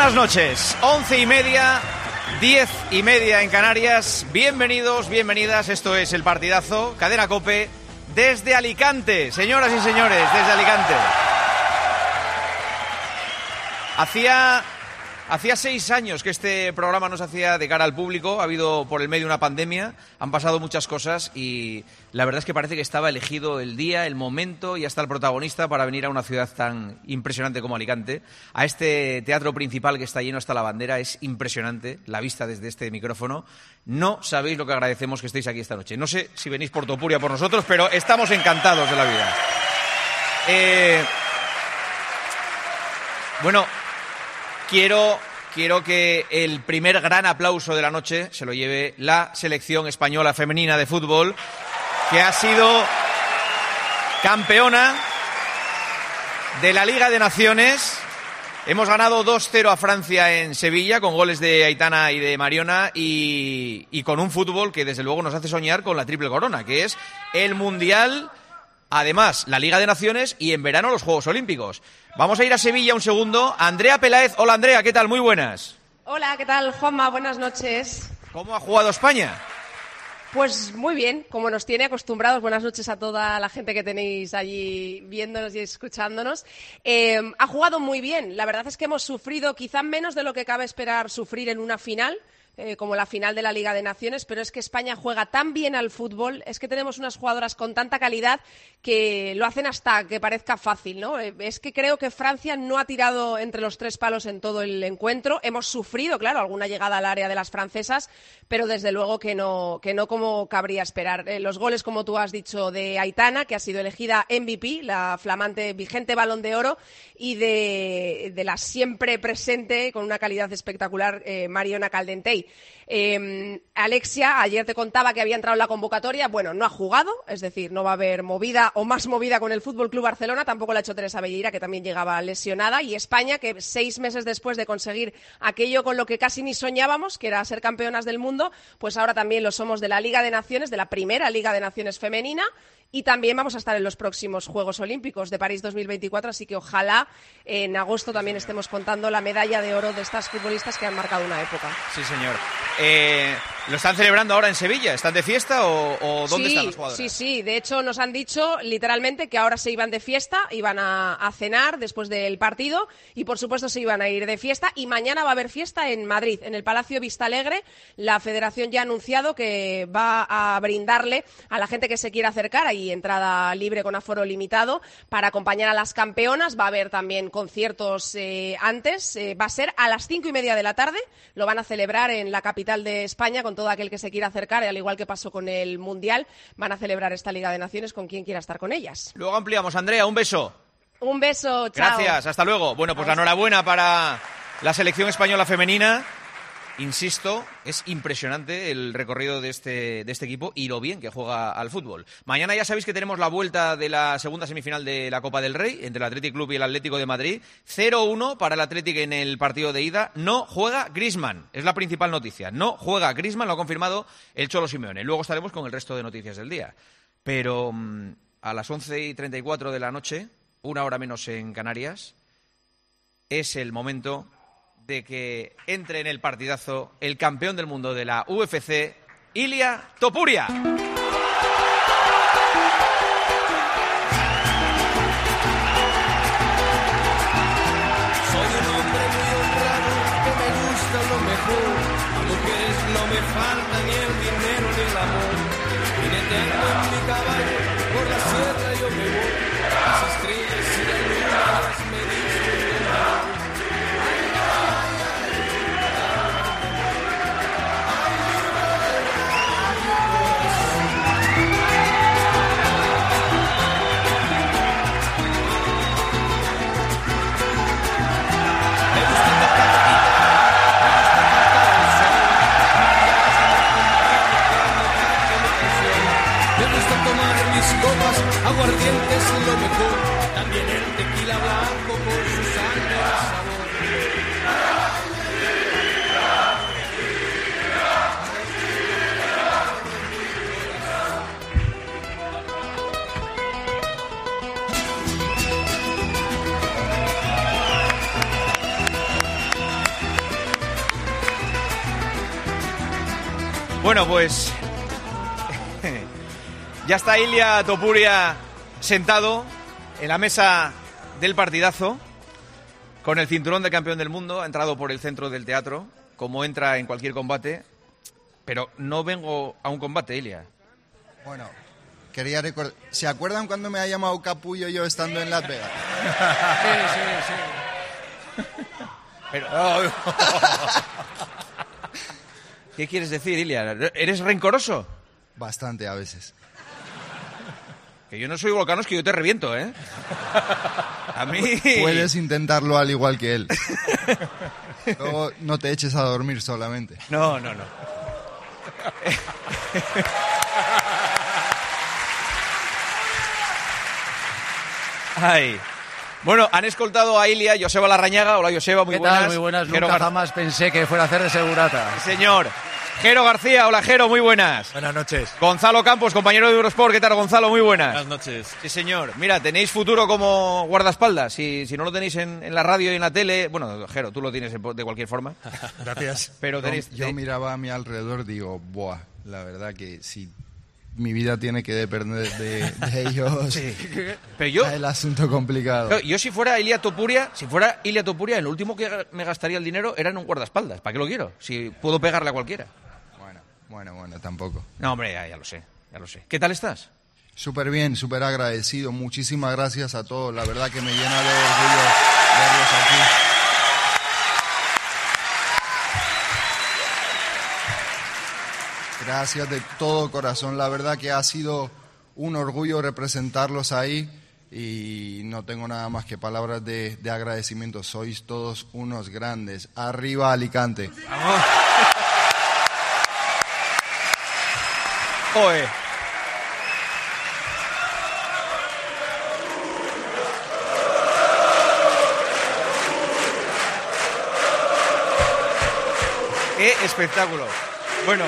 buenas noches. 11:30, 10:30 en Canarias. Bienvenidos, bienvenidas. Esto es El Partidazo, Cadena COPE, desde Alicante. Señoras y señores, desde Alicante. Hacía 6 años que este programa no se hacía de cara al público. Ha habido por el medio una pandemia, han pasado muchas cosas y la verdad es que parece que estaba elegido el día, el momento y hasta el protagonista para venir a una ciudad tan impresionante como Alicante. A este teatro principal que está lleno hasta la bandera. Es impresionante la vista desde este micrófono. No sabéis lo que agradecemos que estéis aquí esta noche. No sé si venís por Topuria por nosotros, pero estamos encantados de la vida. Bueno, quiero que el primer gran aplauso de la noche se lo lleve la selección española femenina de fútbol, que ha sido campeona de la Liga de Naciones. Hemos ganado 2-0 a Francia en Sevilla con goles de Aitana y de Mariona y con un fútbol que desde luego nos hace soñar con la triple corona, que es el Mundial, además la Liga de Naciones y en verano los Juegos Olímpicos. Vamos a ir a Sevilla un segundo. Andrea Peláez. Hola Andrea, ¿qué tal? Muy buenas. Hola, ¿qué tal, Juanma? Buenas noches. ¿Cómo ha jugado España? Pues muy bien, como nos tiene acostumbrados. Buenas noches a toda la gente que tenéis allí viéndonos y escuchándonos. Ha jugado muy bien. La verdad es que hemos sufrido quizá menos de lo que cabe esperar sufrir en una final, como la final de la Liga de Naciones, pero es que España juega tan bien al fútbol, es que tenemos unas jugadoras con tanta calidad que lo hacen hasta que parezca fácil, ¿no? Es que creo que Francia no ha tirado entre los 3 palos en todo el encuentro. Hemos sufrido, claro, alguna llegada al área de las francesas, pero desde luego que no como cabría esperar. Los goles, como tú has dicho, de Aitana, que ha sido elegida MVP, la flamante vigente Balón de Oro, y de la siempre presente, con una calidad espectacular, Mariona Caldentey. Alexia, ayer te contaba que había entrado en la convocatoria. Bueno, no ha jugado, es decir, no va a haber movida o más movida con el FC Barcelona. Tampoco la ha hecho Teresa Belleira, que también llegaba lesionada. Y España, que 6 meses después de conseguir aquello con lo que casi ni soñábamos, que era ser campeonas del mundo, pues ahora también lo somos de la Liga de Naciones, de la primera Liga de Naciones femenina. Y también vamos a estar en los próximos Juegos Olímpicos de París 2024, así que ojalá en agosto también estemos contando la medalla de oro de estas futbolistas que han marcado una época. Sí, señor. ¿Lo están celebrando ahora en Sevilla? ¿Están de fiesta o dónde están las jugadoras? Sí. De hecho, nos han dicho literalmente que ahora se iban de fiesta, iban a cenar después del partido y, por supuesto, se iban a ir de fiesta. Y mañana va a haber fiesta en Madrid, en el Palacio Vistalegre. La Federación ya ha anunciado que va a brindarle a la gente que se quiera acercar ahí entrada libre con aforo limitado para acompañar a las campeonas. Va a haber también conciertos antes. Va a ser a las 5:30 de la tarde. Lo van a celebrar en la capital de España con todo aquel que se quiera acercar, y al igual que pasó con el Mundial, van a celebrar esta Liga de Naciones con quien quiera estar con ellas. Luego ampliamos. Andrea, un beso. Un beso, chao. Gracias, hasta luego. Bueno, pues la enhorabuena para la selección española femenina. Insisto, es impresionante el recorrido de este equipo y lo bien que juega al fútbol. Mañana ya sabéis que tenemos la vuelta de la segunda semifinal de la Copa del Rey entre el Athletic Club y el Atlético de Madrid. 0-1 para el Athletic en el partido de ida. No juega Griezmann, es la principal noticia. No juega Griezmann, lo ha confirmado el Cholo Simeone. Luego estaremos con el resto de noticias del día. Pero a las 11:34 de la noche, 1 hora menos en Canarias, es el momento de que entre en el partidazo el campeón del mundo de la UFC, Ilia Topuria. Soy un hombre muy honrado, que me gusta lo mejor, mujeres no me falta ni el dinero ni el amor, y me tengo en mi caballo, por la sierra yo me voy, las estrellas y las lunas me dicen de nada. Aguardiente es lo mejor. Bueno, pues ya está Ilia Topuria sentado en la mesa del partidazo con el cinturón de campeón del mundo. Ha entrado por el centro del teatro, como entra en cualquier combate. Pero no vengo a un combate, Ilia. Bueno, quería recordar... ¿Se acuerdan cuando me ha llamado Capullo yo estando en Las Vegas? Sí. Pero... ¿Qué quieres decir, Ilia? ¿Eres rencoroso? Bastante, a veces. Que yo no soy Volcanos, que yo te reviento, ¿eh? A mí... Puedes intentarlo al igual que él. Luego no te eches a dormir solamente. No. Ay. Bueno, han escoltado a Ilia, Joseba Larrañaga. Hola, Joseba, muy buenas. ¿Qué tal? Muy buenas. Nunca jamás pensé que fuera a hacer de segurata. Sí, señor. Jero García, hola Jero, muy buenas. Buenas noches. Gonzalo Campos, compañero de Eurosport, ¿qué tal, Gonzalo? Muy buenas. Buenas noches. Sí, señor. Mira, tenéis futuro como guardaespaldas. Si no lo tenéis en la radio y en la tele... Bueno, Jero, tú lo tienes de cualquier forma. Gracias. Pero tenéis... Yo miraba a mi alrededor y digo, buah, la verdad que si mi vida tiene que depender de ellos, Sí. Pero yo... el asunto complicado. Yo si fuera Ilia Topuria, en lo último que me gastaría el dinero era en un guardaespaldas. ¿Para qué lo quiero? Si puedo pegarle a cualquiera. Bueno, tampoco. No, hombre, ya lo sé. ¿Qué tal estás? Súper bien, súper agradecido. Muchísimas gracias a todos. La verdad que me llena de orgullo verlos aquí. Gracias de todo corazón. La verdad que ha sido un orgullo representarlos ahí y no tengo nada más que palabras de agradecimiento. Sois todos unos grandes. Arriba Alicante. ¡Vamos! ¡Oe! ¡Qué espectáculo! Bueno...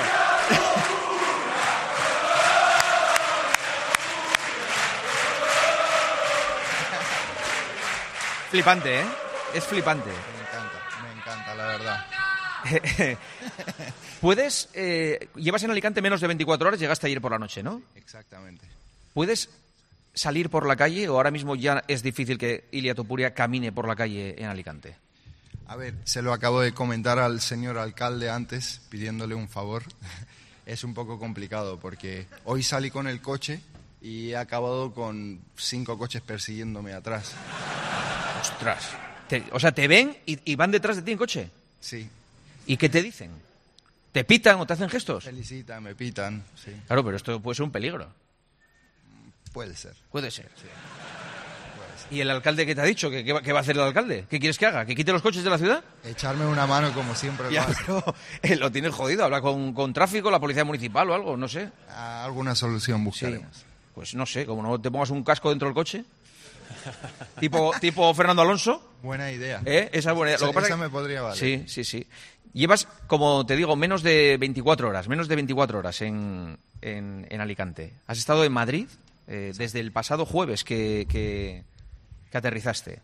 Flipante, ¿eh? Es flipante. Me encanta, la verdad. ¿Puedes... llevas en Alicante menos de 24 horas, llegaste ayer por la noche, ¿no? Exactamente. ¿Puedes salir por la calle o ahora mismo ya es difícil que Ilia Topuria camine por la calle en Alicante? A ver, se lo acabo de comentar al señor alcalde antes, pidiéndole un favor. Es un poco complicado porque hoy salí con el coche y he acabado con 5 coches persiguiéndome atrás. ¡Ostras! ¿Te ven y van detrás de ti en coche? Sí. ¿Y qué te dicen? ¿Te pitan o te hacen gestos? Felicitan, me pitan, sí. Claro, pero esto puede ser un peligro. Puede ser. Puede ser. Sí. ¿Y el alcalde qué te ha dicho? ¿Qué va a hacer el alcalde? ¿Qué quieres que haga? ¿Que quite los coches de la ciudad? Echarme una mano como siempre. Ya, pero lo tienes jodido. Habla con tráfico, la policía municipal o algo, no sé. Alguna solución buscaremos. Sí. Pues no sé, como no te pongas un casco dentro del coche. tipo Fernando Alonso. Buena idea. Esa es buena idea. Lo que pasa esa me podría valer. Sí. Llevas, como te digo, menos de 24 horas en Alicante. Has estado en Madrid desde el pasado jueves que aterrizaste.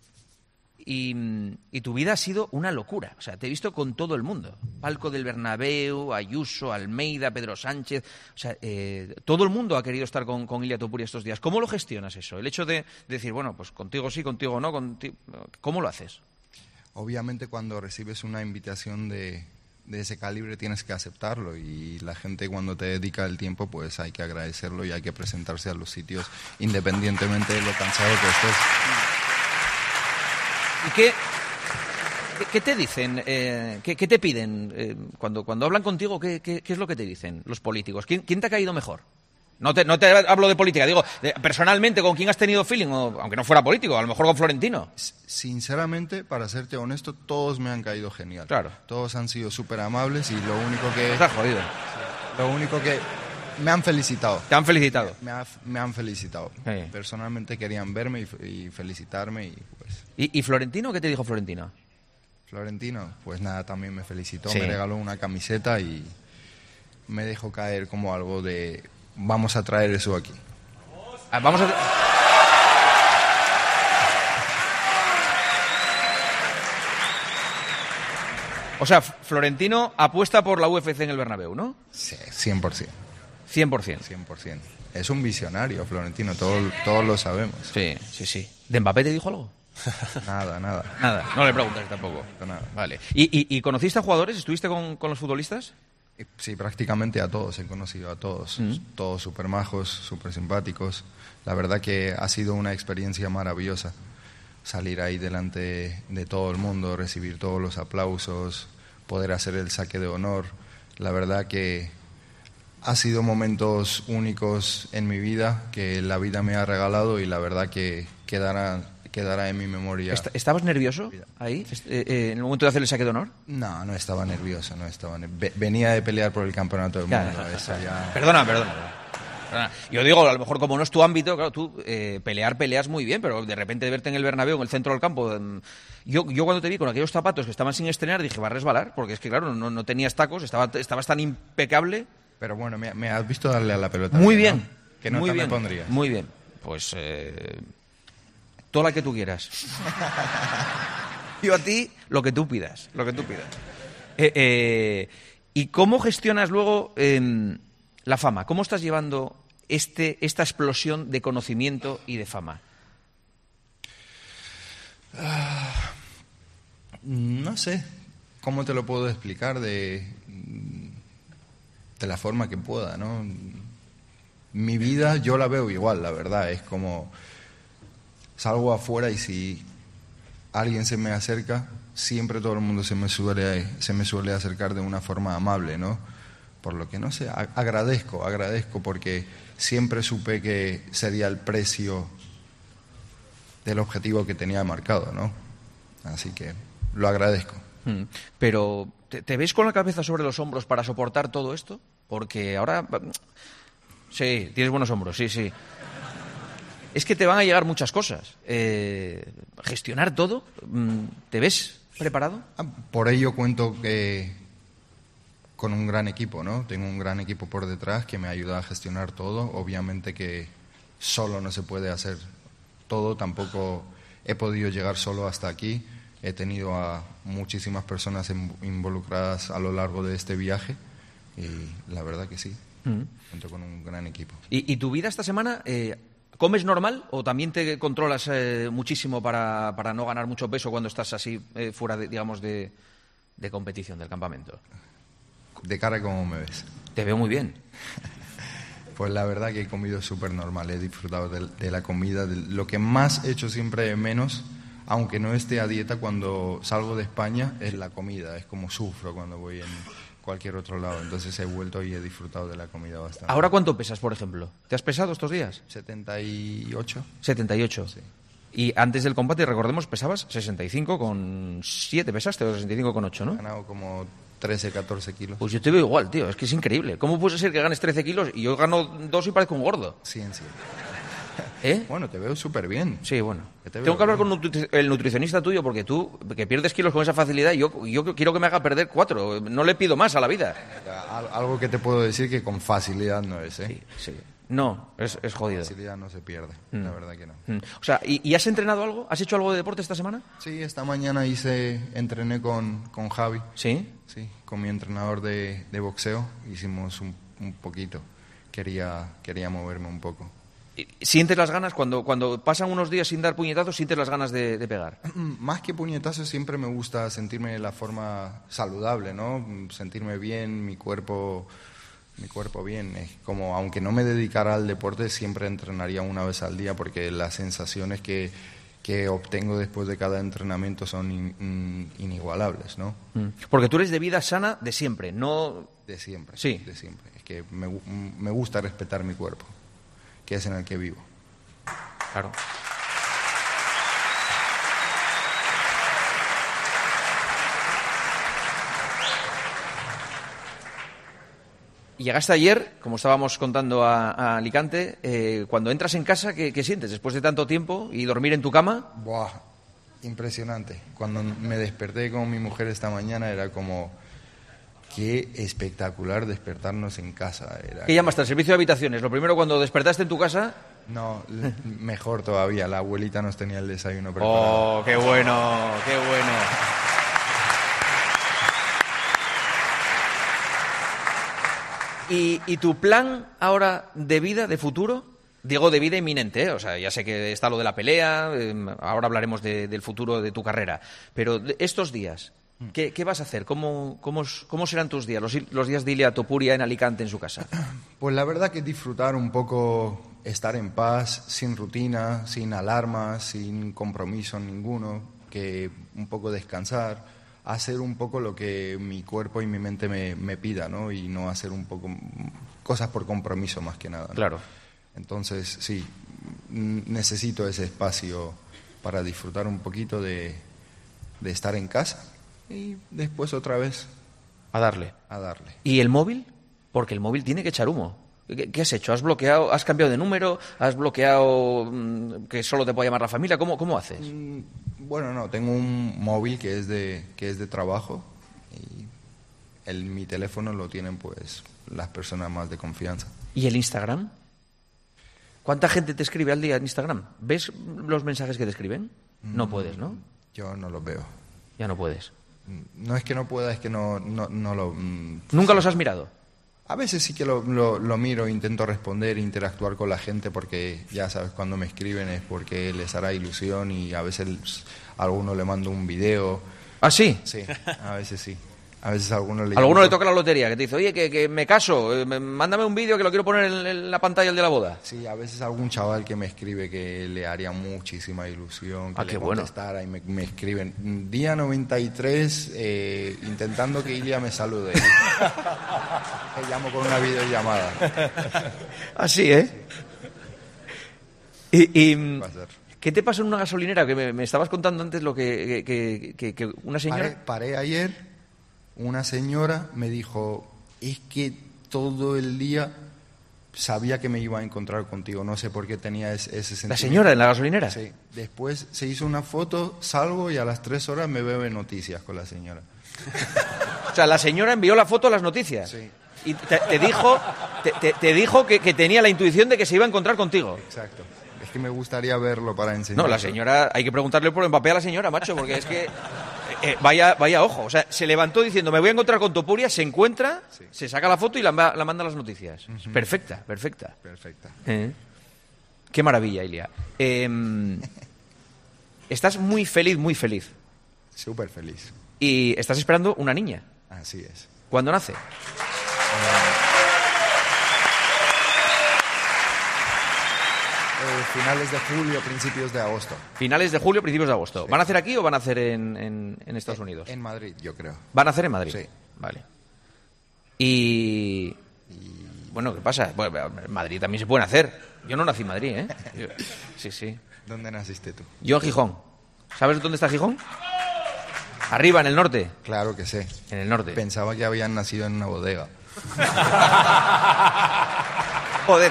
Y tu vida ha sido una locura. O sea, te he visto con todo el mundo. Palco del Bernabéu, Ayuso, Almeida, Pedro Sánchez. O sea, todo el mundo ha querido estar con Ilia Topuria estos días. ¿Cómo lo gestionas eso? El hecho de decir, bueno, pues contigo sí, contigo no. ¿Cómo lo haces? Obviamente cuando recibes una invitación de ese calibre tienes que aceptarlo y la gente cuando te dedica el tiempo pues hay que agradecerlo y hay que presentarse a los sitios independientemente de lo cansado que estés. ¿Y qué te dicen? ¿Qué te piden? Cuando hablan contigo, ¿qué es lo que te dicen los políticos? ¿Quién te ha caído mejor? No te hablo de política, digo, personalmente, ¿con quién has tenido feeling? Aunque no fuera político, a lo mejor con Florentino. Sinceramente, para serte honesto, todos me han caído genial. Claro. Todos han sido súper amables y lo único que... Estás jodido. Lo único que... Me han felicitado. ¿Te han felicitado? Me han felicitado. Sí. Personalmente querían verme y felicitarme y pues... ¿Y Florentino? ¿Qué te dijo Florentino? Florentino, pues nada, también me felicitó, Sí. me regaló una camiseta y me dejó caer como algo de... Vamos a traer eso aquí. Vamos a... O sea, Florentino apuesta por la UFC en el Bernabéu, ¿no? Sí, 100%. 100%. 100%. Es un visionario, Florentino, todos lo sabemos. Sí. ¿De Mbappé te dijo algo? Nada. Nada, no le preguntas tampoco. Nada. Vale. ¿Y conociste a jugadores? ¿Estuviste con los futbolistas? Sí, prácticamente a todos, he conocido a todos. Todos súper majos, súper simpáticos. La verdad que ha sido una experiencia maravillosa. Salir ahí delante de todo el mundo, recibir todos los aplausos, poder hacer el saque de honor. La verdad que ha sido momentos únicos en mi vida, que la vida me ha regalado y la verdad que quedará en mi memoria. ¿Estabas nervioso ahí, en el momento de hacer el saque de honor? No estaba nervioso, venía de pelear por el campeonato del mundo. Eso ya... Perdona. Yo digo, a lo mejor como no es tu ámbito, claro, tú peleas muy bien, pero de repente verte en el Bernabéu, en el centro del campo... Yo cuando te vi con aquellos zapatos que estaban sin estrenar, dije, va a resbalar, porque es que claro, no tenías tacos, estabas tan impecable... Pero bueno, me has visto darle a la pelota. Muy bien. ¿No? ¿Qué nota me pondrías? Muy bien. Pues... toda la que tú quieras. Yo a ti, lo que tú pidas. ¿Y cómo gestionas luego la fama? ¿Cómo estás llevando esta explosión de conocimiento y de fama? No sé cómo te lo puedo explicar de la forma que pueda, ¿no? Mi vida yo la veo igual, la verdad, es como... Salgo afuera y si alguien se me acerca, siempre todo el mundo se me suele acercar de una forma amable, ¿no? Por lo que, no sé, agradezco porque siempre supe que sería el precio del objetivo que tenía marcado, ¿no? Así que lo agradezco. Pero, ¿te ves con la cabeza sobre los hombros para soportar todo esto? Porque ahora... Sí, tienes buenos hombros, sí. Es que te van a llegar muchas cosas. Gestionar todo, ¿te ves preparado? Por ello cuento con un gran equipo, ¿no? Tengo un gran equipo por detrás que me ayuda a gestionar todo. Obviamente que solo no se puede hacer todo, tampoco he podido llegar solo hasta aquí. He tenido a muchísimas personas involucradas a lo largo de este viaje y la verdad que sí, cuento con un gran equipo. ¿Y tu vida esta semana... ¿Comes normal o también te controlas muchísimo para no ganar mucho peso cuando estás así fuera, de competición del campamento? ¿De cara cómo me ves? Te veo muy bien. Pues la verdad que he comido súper normal, he disfrutado de la comida. Lo que más he hecho siempre menos, aunque no esté a dieta, cuando salgo de España, es la comida. Es como sufro cuando voy en cualquier otro lado. Entonces he vuelto y he disfrutado de la comida bastante. ¿Ahora cuánto pesas, por ejemplo? ¿Te has pesado estos días? 78. 78. Sí. Y antes del combate, recordemos, pesabas 65,7, pesaste, o 65,8, ¿no? He ganado como 13, 14 kilos. Pues yo te veo igual, tío, es que es increíble. ¿Cómo puede ser que ganes 13 kilos y yo gano 2 y parezco un gordo? Sí. ¿Eh? Bueno, te veo súper bien. Sí, bueno. Tengo que hablar con el nutricionista tuyo porque tú, que pierdes kilos con esa facilidad, yo quiero que me haga perder 4. No le pido más a la vida. Algo que te puedo decir que con facilidad no es, ¿eh? Sí. No, es jodido. Con facilidad no se pierde, la verdad que no. O sea, ¿y has entrenado algo? ¿Has hecho algo de deporte esta semana? Sí, esta mañana entrené con Javi. ¿Sí? Sí, con mi entrenador de boxeo. Hicimos un poquito. Quería moverme un poco. ¿Sientes las ganas, cuando pasan unos días sin dar puñetazos, sientes las ganas de pegar? Más que puñetazos, siempre me gusta sentirme de la forma saludable, ¿no? Sentirme bien, mi cuerpo bien. Es como, aunque no me dedicara al deporte, siempre entrenaría una vez al día porque las sensaciones que obtengo después de cada entrenamiento son inigualables, ¿no? Porque tú eres de vida sana de siempre, ¿no? De siempre, sí. De siempre. Es que me gusta respetar mi cuerpo, que es en el que vivo. Claro. Y llegaste ayer, como estábamos contando a Alicante, cuando entras en casa, ¿qué sientes después de tanto tiempo y dormir en tu cama? Buah, impresionante. Cuando me desperté con mi mujer esta mañana era como... Qué espectacular despertarnos en casa. ¿Qué llamaste al servicio de habitaciones? Lo primero, cuando despertaste en tu casa... No, mejor todavía. La abuelita nos tenía el desayuno preparado. ¡Oh, qué bueno, qué bueno! ¿Y tu plan ahora de vida, de futuro? Digo de vida inminente, ¿eh? O sea, ya sé que está lo de la pelea, ahora hablaremos del futuro de tu carrera, pero estos días, ¿qué vas a hacer? ¿Cómo serán tus días, los días de Ilia Topuria en Alicante, en su casa? Pues la verdad que disfrutar un poco, estar en paz, sin rutina, sin alarmas, sin compromiso ninguno, que un poco descansar, hacer un poco lo que mi cuerpo y mi mente me pida, ¿no? Y no hacer un poco cosas por compromiso más que nada, ¿no? Claro. Entonces, sí, necesito ese espacio para disfrutar un poquito de estar en casa y después otra vez A darle. ¿Y el móvil? Porque el móvil tiene que echar humo. ¿Qué has hecho? ¿Has bloqueado? ¿Has cambiado de número? ¿Has bloqueado que solo te puede llamar la familia? ¿Cómo haces? Bueno, no, tengo un móvil que es de trabajo y mi teléfono lo tienen pues las personas más de confianza. ¿Y el Instagram? ¿Cuánta gente te escribe al día en Instagram? ¿Ves los mensajes que te escriben? No puedes, ¿no? Yo no los veo. Ya no puedes. No es que no pueda, es que no lo... ¿Nunca los has mirado? A veces sí que lo miro, intento responder, interactuar con la gente, porque ya sabes, cuando me escriben es porque les hará ilusión y a veces a alguno le mando un video. ¿Ah, sí? Sí, a veces sí. A veces a alguno le... Alguno le toca la lotería, que te dice, oye, que me caso, mándame un vídeo que lo quiero poner en la pantalla el de la boda. Sí, a veces algún chaval que me escribe que le haría muchísima ilusión que le contestara y me escriben, día 93, intentando que Ilia me salude. Te llamo con una videollamada. Así, ¿eh? Y ¿qué te pasó en una gasolinera? Que me estabas contando antes lo que una señora... Paré ayer. Una señora me dijo, es que todo el día sabía que me iba a encontrar contigo, no sé por qué tenía ese sentimiento. ¿La señora en la gasolinera? Sí. Después se hizo una foto, salgo y a las 3 horas me veo en noticias con la señora. O sea, la señora envió la foto a las noticias. Sí. Y te dijo que tenía la intuición de que se iba a encontrar contigo. Exacto. Es que me gustaría verlo para enseñar. No, la señora, hay que preguntarle por Mbappé a la señora, macho, porque es que... vaya ojo, o sea, se levantó diciendo me voy a encontrar con Topuria, se encuentra, sí. Se saca la foto y la manda a las noticias. Uh-huh. Perfecta. Qué maravilla, Ilia. Estás muy feliz. Súper feliz. Y estás esperando una niña. Así es. ¿Cuándo nace? Finales de julio, principios de agosto. Finales de julio, principios de agosto. Sí. ¿Van a hacer aquí o van a hacer en Estados Unidos? En Madrid, yo creo. ¿Van a hacer en Madrid? Sí. Vale. Y... Bueno, ¿qué pasa? Bueno, en Madrid también se pueden hacer. Yo no nací en Madrid, ¿eh? Sí. ¿Dónde naciste tú? Yo en Gijón. ¿Sabes dónde está Gijón? Arriba, en el norte. Claro que sé. En el norte. Pensaba que habían nacido en una bodega. Joder.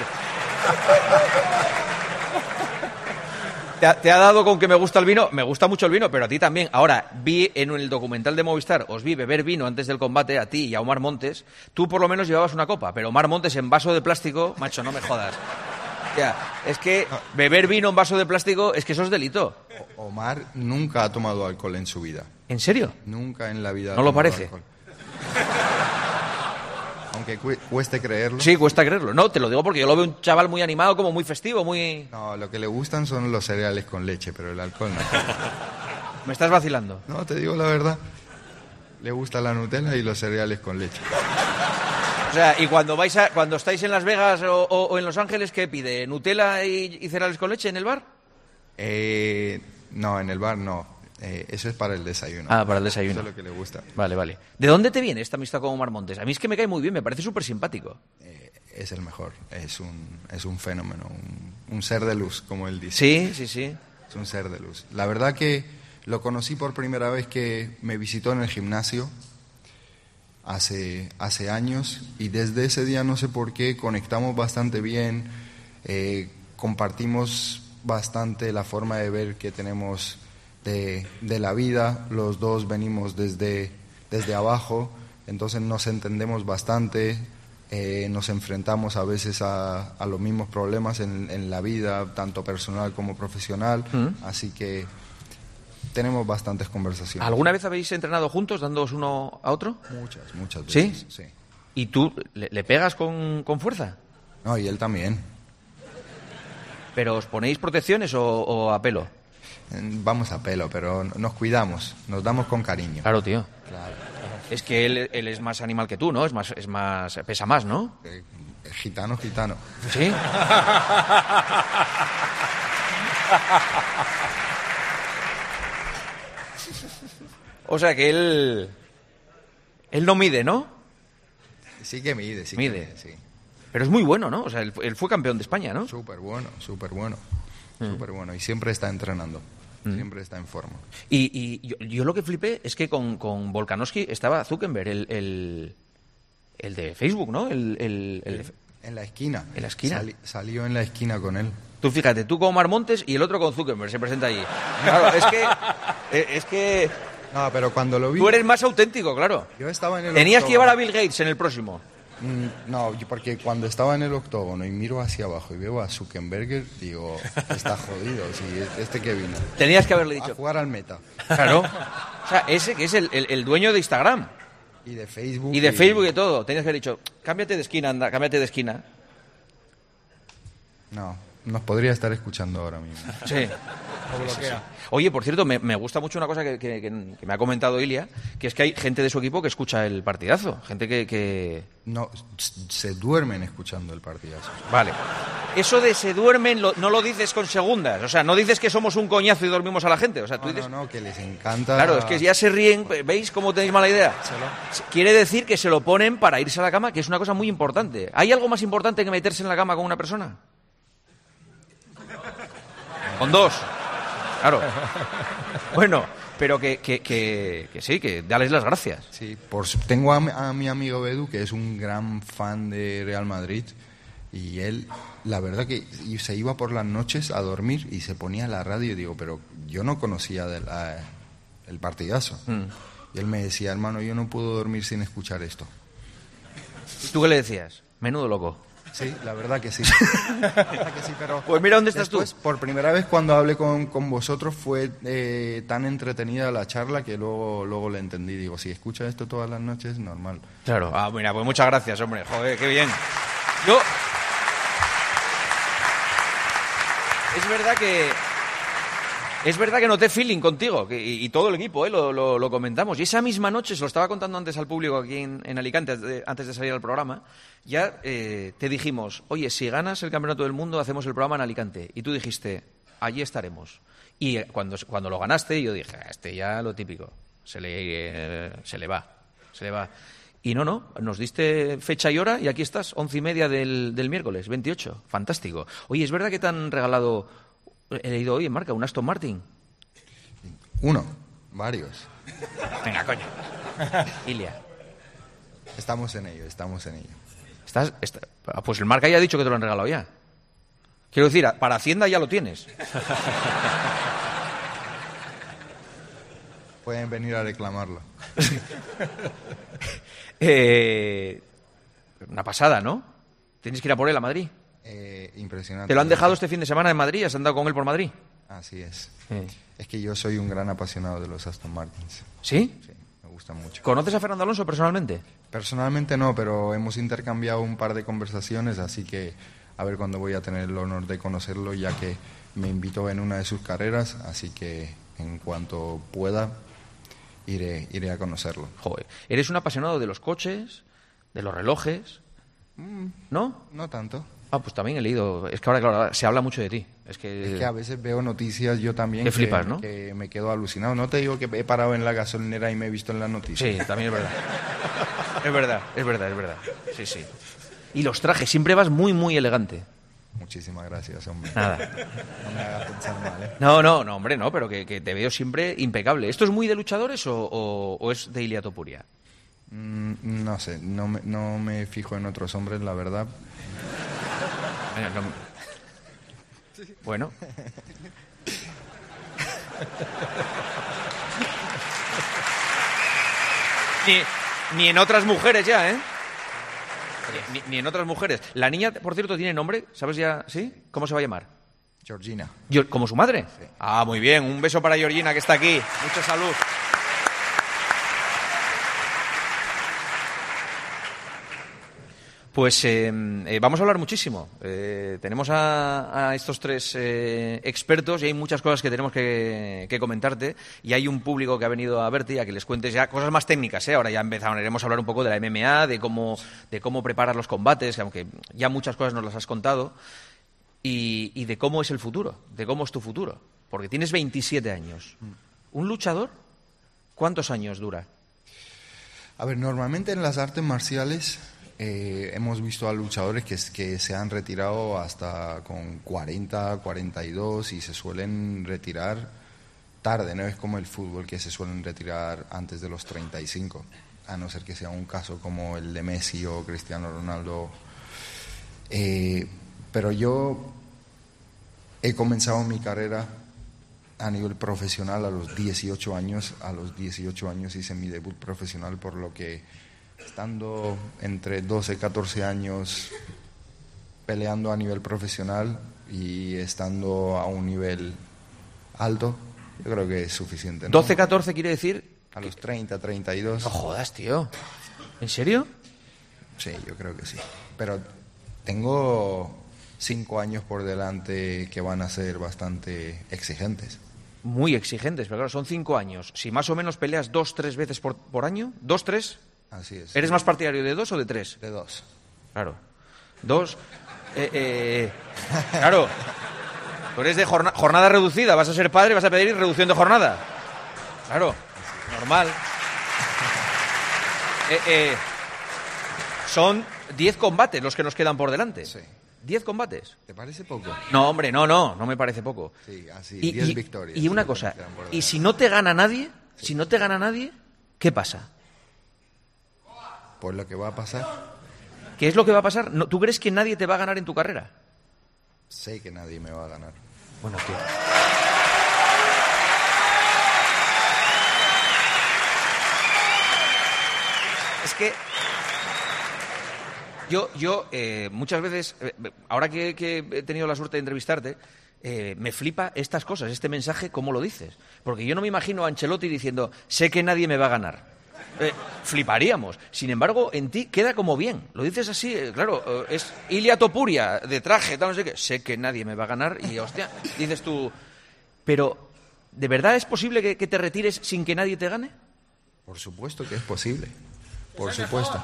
¿Te ha dado con que me gusta el vino? Me gusta mucho el vino, pero a ti también. Ahora, vi en el documental de Movistar, os vi beber vino antes del combate, a ti y a Omar Montes. Tú por lo menos llevabas una copa, pero Omar Montes en vaso de plástico, macho, no me jodas. Ya, es que beber vino en vaso de plástico, es que eso es delito. Omar nunca ha tomado alcohol en su vida. ¿En serio? Nunca en la vida. ¿No lo parece? Alcohol. Aunque cueste creerlo. Sí, cuesta creerlo. No, te lo digo porque yo lo veo un chaval muy animado, como muy festivo, muy... No, lo que le gustan son los cereales con leche, pero el alcohol no. ¿Me estás vacilando? No, te digo la verdad. Le gusta la Nutella y los cereales con leche. O sea, y cuando estáis en Las Vegas o en Los Ángeles, ¿qué pide? ¿Nutella y cereales con leche en el bar? No, en el bar no. Eso es para el desayuno. Ah, para el desayuno. Eso es lo que le gusta. Vale. ¿De dónde te viene esta amistad con Omar Montes? A mí es que me cae muy bien, me parece súper simpático. Es el mejor. Es un fenómeno, un ser de luz, como él dice. Sí. Es un ser de luz. La verdad que lo conocí por primera vez que me visitó en el gimnasio hace años, y desde ese día no sé por qué conectamos bastante bien, compartimos bastante la forma de ver que tenemos de la vida. Los dos venimos desde abajo, entonces nos entendemos bastante, nos enfrentamos a veces a los mismos problemas en la vida, tanto personal como profesional, así que tenemos bastantes conversaciones. ¿Alguna vez habéis entrenado juntos, dándoos uno a otro? Muchas veces. ¿Sí? ¿Y tú le pegas con fuerza? No, y él también. ¿Pero os ponéis protecciones o a pelo? Vamos a pelo, pero nos cuidamos, nos damos con cariño. Claro, tío. Claro. Es que él es más animal que tú, ¿no? Pesa más, ¿no? Gitano. ¿Sí? O sea que él no mide, ¿no? Sí que mide, sí. Sí. Pero es muy bueno, ¿no? O sea, él fue campeón de España, ¿no? Súper bueno. Súper bueno. Y siempre está entrenando. Siempre está en forma. Y yo lo que flipé es que con Volkanovski estaba Zuckerberg, el de Facebook, ¿no? En la esquina. ¿En la esquina? Salió en la esquina con él. Tú fíjate, tú con Omar Montes y el otro con Zuckerberg, se presenta allí. Claro, es que... No, pero cuando lo vi... Tú eres más auténtico, claro. Yo estaba en el Tenías que octógono. llevar a Bill Gates en el próximo. No, porque cuando estaba en el octógono y miro hacia abajo y veo a Zuckerberg, digo, está jodido, sí, este que vino. Tenías que haberle A dicho. jugar al meta. Claro. O sea, ese que es el dueño de Instagram. Y de Facebook. Y de Facebook y todo. Tenías que haber dicho, cámbiate de esquina, anda, cámbiate de esquina. No, nos podría estar escuchando ahora mismo. Sí. Sí. Oye, por cierto, me gusta mucho una cosa que me ha comentado Ilia, que es que hay gente de su equipo que escucha el partidazo. Gente que... No, se duermen escuchando el partidazo. Vale. Eso de se duermen no lo dices con segundas. O sea, no dices que somos un coñazo y dormimos a la gente. O sea, tú dices... No, que les encanta... Claro, es que ya se ríen. ¿Veis cómo tenéis mala idea? Quiere decir que se lo ponen para irse a la cama, que es una cosa muy importante. ¿Hay algo más importante que meterse en la cama con una persona? Con dos. Claro. Bueno, pero que sí, que dales las gracias. Sí, tengo a mi amigo Bedu, que es un gran fan de Real Madrid, y él, la verdad que se iba por las noches a dormir y se ponía la radio y digo, pero yo no conocía el partidazo. Y él me decía, hermano, yo no puedo dormir sin escuchar esto. ¿Y tú qué le decías? Menudo loco. Sí, la verdad que sí. Pero pues mira dónde estás después, tú. Por primera vez cuando hablé con vosotros fue tan entretenida la charla que luego le entendí. Digo, si escucha esto todas las noches, normal. Claro. Ah, mira, pues muchas gracias, hombre. Joder, qué bien. Es verdad que noté feeling contigo, y todo el equipo, lo comentamos. Y esa misma noche, se lo estaba contando antes al público aquí en Alicante, antes de salir al programa, ya te dijimos, oye, si ganas el Campeonato del Mundo, hacemos el programa en Alicante. Y tú dijiste, allí estaremos. Y cuando lo ganaste, yo dije, ya lo típico, se le va. Y no, nos diste fecha y hora, y aquí estás, 11:30 del miércoles, 28. Fantástico. Oye, ¿es verdad que te han regalado... He leído hoy en Marca, un Aston Martin? Varios. Venga, coño. Ilia. Estamos en ello. Pues el Marca ya ha dicho que te lo han regalado ya. Quiero decir, para Hacienda ya lo tienes. Pueden venir a reclamarlo. Una pasada, ¿no? Tienes que ir a por él a Madrid. Impresionante. ¿Te lo han dejado este fin de semana en Madrid? ¿Has andado con él por Madrid? Así es. Es que yo soy un gran apasionado de los Aston Martins. ¿Sí? Sí, me gusta mucho. ¿Conoces a Fernando Alonso personalmente? Personalmente no, pero hemos intercambiado un par de conversaciones, así que a ver cuándo voy a tener el honor de conocerlo, ya que me invitó en una de sus carreras, así que en cuanto pueda iré a conocerlo. Joder, eres un apasionado de los coches, de los relojes, ¿no? No tanto. Ah, pues también he leído. Es que ahora, claro, se habla mucho de ti. Es que a veces veo noticias yo también que flipas, ¿no? Que me quedo alucinado. No te digo que he parado en la gasolinera y me he visto en las noticias. Sí, también es verdad. es verdad. Sí. Y los trajes, siempre vas muy, muy elegante. Muchísimas gracias, hombre. Nada. No me hagas pensar mal, ¿eh? No, hombre, no, pero que te veo siempre impecable. ¿Esto es muy de luchadores o es de Ilia Topuria? No sé, no me fijo en otros hombres, la verdad. Bueno. Ni en otras mujeres ya, ¿eh? Ni en otras mujeres. La niña, por cierto, tiene nombre, ¿sabes ya? ¿Sí? ¿Cómo se va a llamar? Georgina. ¿Como su madre? Sí. Ah, muy bien. Un beso para Georgina, que está aquí. Mucha salud. Pues vamos a hablar muchísimo. Tenemos a estos tres expertos y hay muchas cosas que tenemos que comentarte. Y hay un público que ha venido a verte y a que les cuentes ya cosas más técnicas. Ahora ya iremos a hablar un poco de la MMA, de cómo preparar los combates, aunque ya muchas cosas nos las has contado. Y de cómo es el futuro, de cómo es tu futuro. Porque tienes 27 años. ¿Un luchador cuántos años dura? A ver, normalmente en las artes marciales hemos visto a luchadores que se han retirado hasta con 40, 42 y se suelen retirar tarde, no es como el fútbol que se suelen retirar antes de los 35, a no ser que sea un caso como el de Messi o Cristiano Ronaldo. Pero yo he comenzado mi carrera a nivel profesional a los 18 años. A los 18 años hice mi debut profesional, por lo que estando entre 12 y 14 años peleando a nivel profesional y estando a un nivel alto, yo creo que es suficiente, ¿no? 12-14 quiere decir... A los 30, 32. No jodas, tío. ¿En serio? Sí, yo creo que sí. Pero tengo 5 años por delante que van a ser bastante exigentes. Muy exigentes, pero claro, son 5 años. Si más o menos peleas 2-3 veces por año, 2-3... Así es. ¿Eres más partidario de 2 o de 3? De 2. Claro. 2. Claro. Tú eres de jornada reducida. Vas a ser padre, vas a pedir reducción de jornada. Claro. Normal. Son 10 combates los que nos quedan por delante. Sí. 10 combates. ¿Te parece poco? No, hombre, no me parece poco. Sí, así, 10 victorias. Y una cosa, y si no te gana nadie, ¿qué pasa? Pues lo que va a pasar. ¿Qué es lo que va a pasar? ¿Tú crees que nadie te va a ganar en tu carrera? Sé que nadie me va a ganar. Bueno, tío. Es que yo muchas veces, ahora que he tenido la suerte de entrevistarte, me flipa estas cosas, este mensaje, cómo lo dices. Porque yo no me imagino a Ancelotti diciendo, sé que nadie me va a ganar. Fliparíamos. Sin embargo, en ti queda como bien. Lo dices así, claro, es Ilia Topuria, de traje, tal, no sé qué. Sé que nadie me va a ganar y, hostia, dices tú... Pero, ¿de verdad es posible que te retires sin que nadie te gane? Por supuesto que es posible. Por supuesto.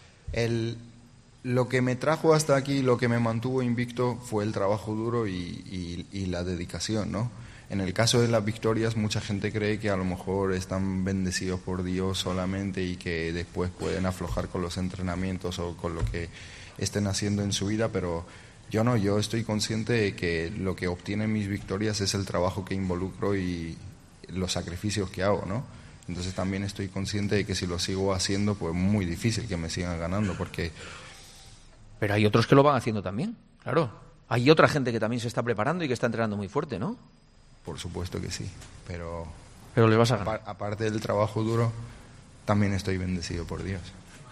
Lo que me trajo hasta aquí, lo que me mantuvo invicto, fue el trabajo duro y la dedicación, ¿no? En el caso de las victorias, mucha gente cree que a lo mejor están bendecidos por Dios solamente y que después pueden aflojar con los entrenamientos o con lo que estén haciendo en su vida, pero yo no, yo estoy consciente de que lo que obtienen mis victorias es el trabajo que involucro y los sacrificios que hago, ¿no? Entonces también estoy consciente de que si lo sigo haciendo, pues muy difícil que me sigan ganando, porque... Pero hay otros que lo van haciendo también, claro. Hay otra gente que también se está preparando y que está entrenando muy fuerte, ¿no? Por supuesto que sí, pero les vas a ganar. Aparte del trabajo duro, también estoy bendecido por Dios.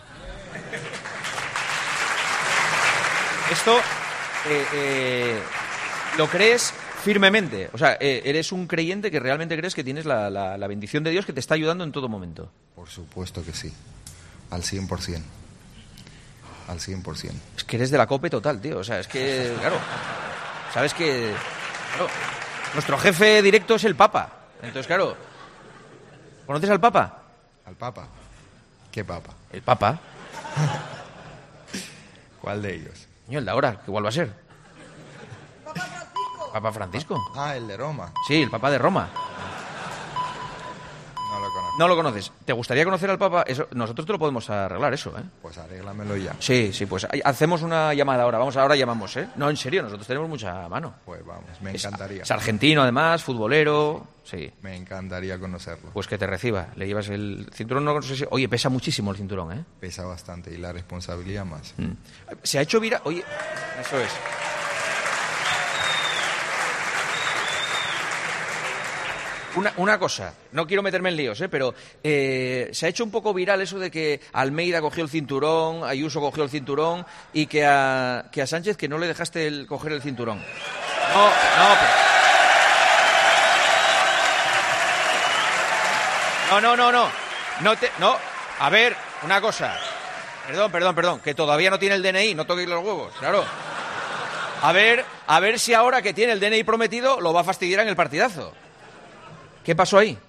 Esto lo crees firmemente, o sea, eres un creyente que realmente crees que tienes la bendición de Dios que te está ayudando en todo momento. Por supuesto que sí, al 100%. Al 100%. Es que eres de la COPE total, tío, o sea, es que, claro, sabes que... Claro, nuestro jefe directo es el Papa. Entonces, claro, ¿conoces al Papa? ¿Al Papa? ¿Qué Papa? El Papa. ¿Cuál de ellos? El de ahora, que igual va a ser. Papa Francisco. Ah, el de Roma. Sí, el Papa de Roma. No lo conozco. No lo conoces. ¿Te gustaría conocer al Papa? Eso, nosotros te lo podemos arreglar, eso, ¿eh? Pues arréglamelo ya. Sí, pues hacemos una llamada ahora. Ahora llamamos, ¿eh? No, en serio, nosotros tenemos mucha mano. Pues vamos, me encantaría. Es argentino, además, futbolero, sí. Me encantaría conocerlo. Pues que te reciba. Le llevas el cinturón, no sé si... Oye, pesa muchísimo el cinturón, ¿eh? Pesa bastante y la responsabilidad más. Se ha hecho viral... Oye, eso es... Una cosa, no quiero meterme en líos, pero se ha hecho un poco viral eso de que Almeida cogió el cinturón, Ayuso cogió el cinturón y que a Sánchez que no le dejaste coger el cinturón. No. A ver, una cosa. Perdón, que todavía no tiene el DNI, no toquéis los huevos, claro. A ver si ahora que tiene el DNI prometido lo va a fastidiar en el partidazo. ¿Qué pasó ahí?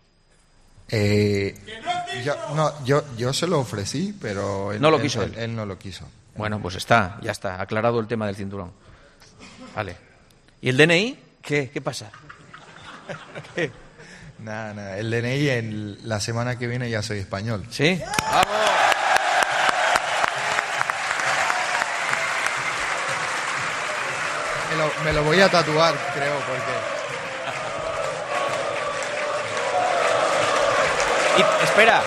Yo se lo ofrecí, pero no lo quiso él no lo quiso. Bueno, pues ya está, aclarado el tema del cinturón. Vale. ¿Y el DNI? ¿Qué pasa? ¿Qué? Nada, el DNI la semana que viene ya soy español. ¿Sí? ¡Vamos! Me lo voy a tatuar, creo, porque... Y, espera.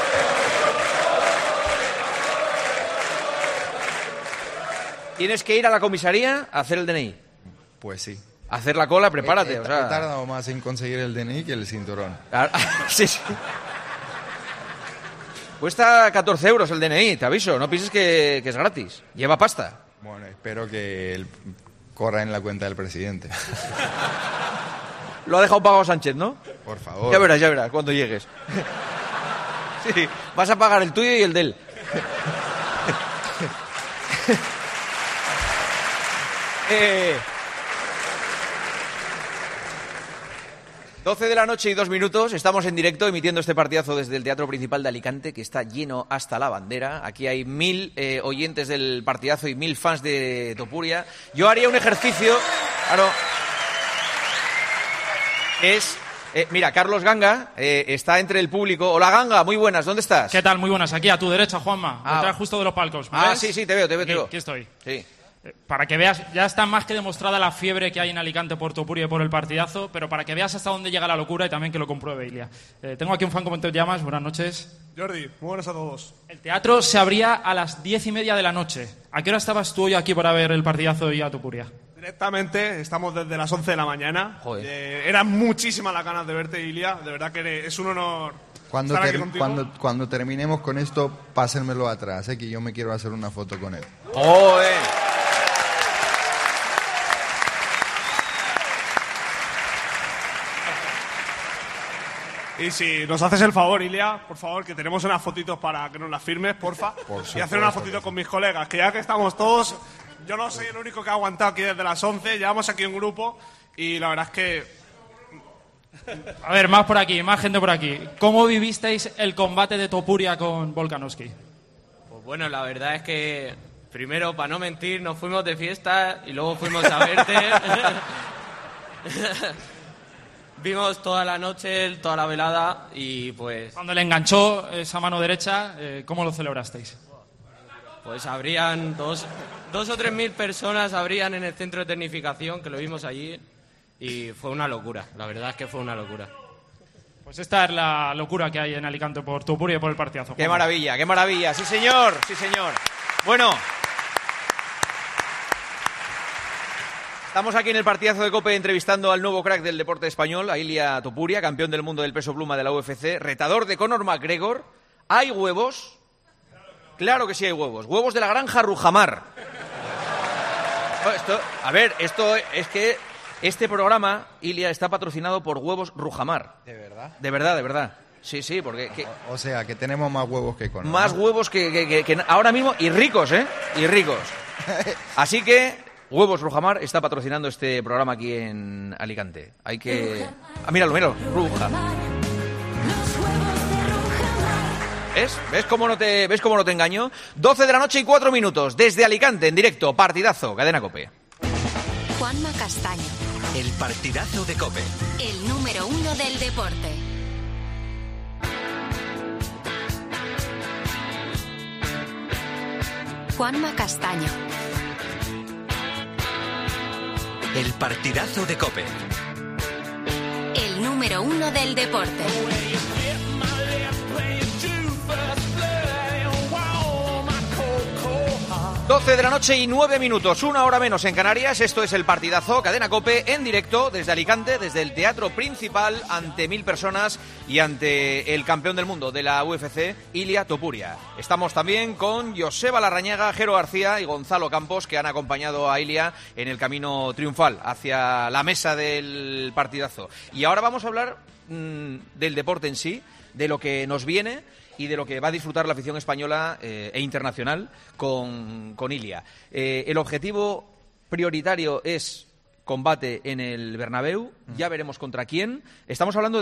¿Tienes que ir a la comisaría a hacer el DNI? Pues sí. Hacer la cola, prepárate. He tardado más en conseguir el DNI que el cinturón. Sí. Cuesta 14 euros el DNI, te aviso. No pienses que es gratis. Lleva pasta. Bueno, espero que corra en la cuenta del presidente. Lo ha dejado pagado Sánchez, ¿no? Por favor. Ya verás, cuando llegues. Sí, vas a pagar el tuyo y el de él. 12 de la noche y 2 minutos, estamos en directo emitiendo este partidazo desde el Teatro Principal de Alicante, que está lleno hasta la bandera. Aquí hay 1000 oyentes del partidazo y 1000 fans de Topuria. Yo haría un ejercicio, claro, mira, Carlos Ganga está entre el público. Hola, Ganga, muy buenas, ¿dónde estás? ¿Qué tal? Muy buenas, aquí a tu derecha, Juanma, detrás justo de los palcos. ¿Me ves? Sí, te veo. Aquí estoy. Sí. Para que veas, ya está más que demostrada la fiebre que hay en Alicante por Topuria y por el partidazo, pero para que veas hasta dónde llega la locura y también que lo compruebe Ilia. Tengo aquí un fan, ¿cómo te llamas? Buenas noches. Jordi, muy buenas a todos. El teatro se abría a las 10:30 de la noche. ¿A qué hora estabas tú hoy aquí para ver el partidazo y a Topuria? Directamente, estamos desde las 11 de la mañana. Joder. Eran muchísimas las ganas de verte, Ilia. De verdad que es un honor estar aquí contigo. Cuando terminemos con esto, pásenmelo atrás, que yo me quiero hacer una foto con él. ¡Joder! Y si nos haces el favor, Ilia, por favor, que tenemos unas fotitos para que nos las firmes, porfa. Y hacer una fotito con mis colegas, que ya que estamos todos, yo no soy el único que ha aguantado aquí desde las 11, llevamos aquí un grupo y la verdad es que... A ver, más por aquí, más gente por aquí. ¿Cómo vivisteis el combate de Topuria con Volkanovski? Pues bueno, la verdad es que primero, para no mentir, nos fuimos de fiesta y luego fuimos a verte. Vimos toda la noche, toda la velada y pues... Cuando le enganchó esa mano derecha, ¿cómo lo celebrasteis? Pues habrían dos o 3.000 personas habrían en el centro de tecnificación, que lo vimos allí, y fue una locura, la verdad es que fue una locura. Pues esta es la locura que hay en Alicante por Topuria y por el partidazo. ¡Qué maravilla! ¡Sí, señor! Bueno... Estamos aquí en el partidazo de COPE entrevistando al nuevo crack del deporte español, a Ilia Topuria, campeón del mundo del peso pluma de la UFC, retador de Conor McGregor. ¿Hay huevos? Claro que sí hay huevos. Huevos de la granja Rujamar. Esto es que este programa, Ilia, está patrocinado por Huevos Rujamar. ¿De verdad? De verdad. Sí, porque... O sea, que tenemos más huevos que Conor. Más huevos que ahora mismo, y ricos, Y ricos. Así que... Huevos Rujamar está patrocinando este programa aquí en Alicante. Hay que... míralo, Ruja. ¿Ves cómo no te engaño? 12 de la noche y 4 minutos. Desde Alicante, en directo, partidazo, Cadena COPE. Juanma Castaño. El partidazo de COPE. El número 1 del deporte. Juanma Castaño. El partidazo de COPE. El número 1 del deporte. 12 de la noche y 9 minutos, 1 hora menos en Canarias. Esto es el partidazo, Cadena COPE, en directo desde Alicante, desde el Teatro Principal, ante 1000 personas y ante el campeón del mundo de la UFC, Ilia Topuria. Estamos también con Joseba Larrañaga, Jero García y Gonzalo Campos, que han acompañado a Ilia en el camino triunfal hacia la mesa del partidazo. Y ahora vamos a hablar del deporte en sí, de lo que nos viene. y de lo que va a disfrutar la afición española e internacional con Ilia. El objetivo prioritario es combate en el Bernabéu, ya veremos contra quién. Estamos hablando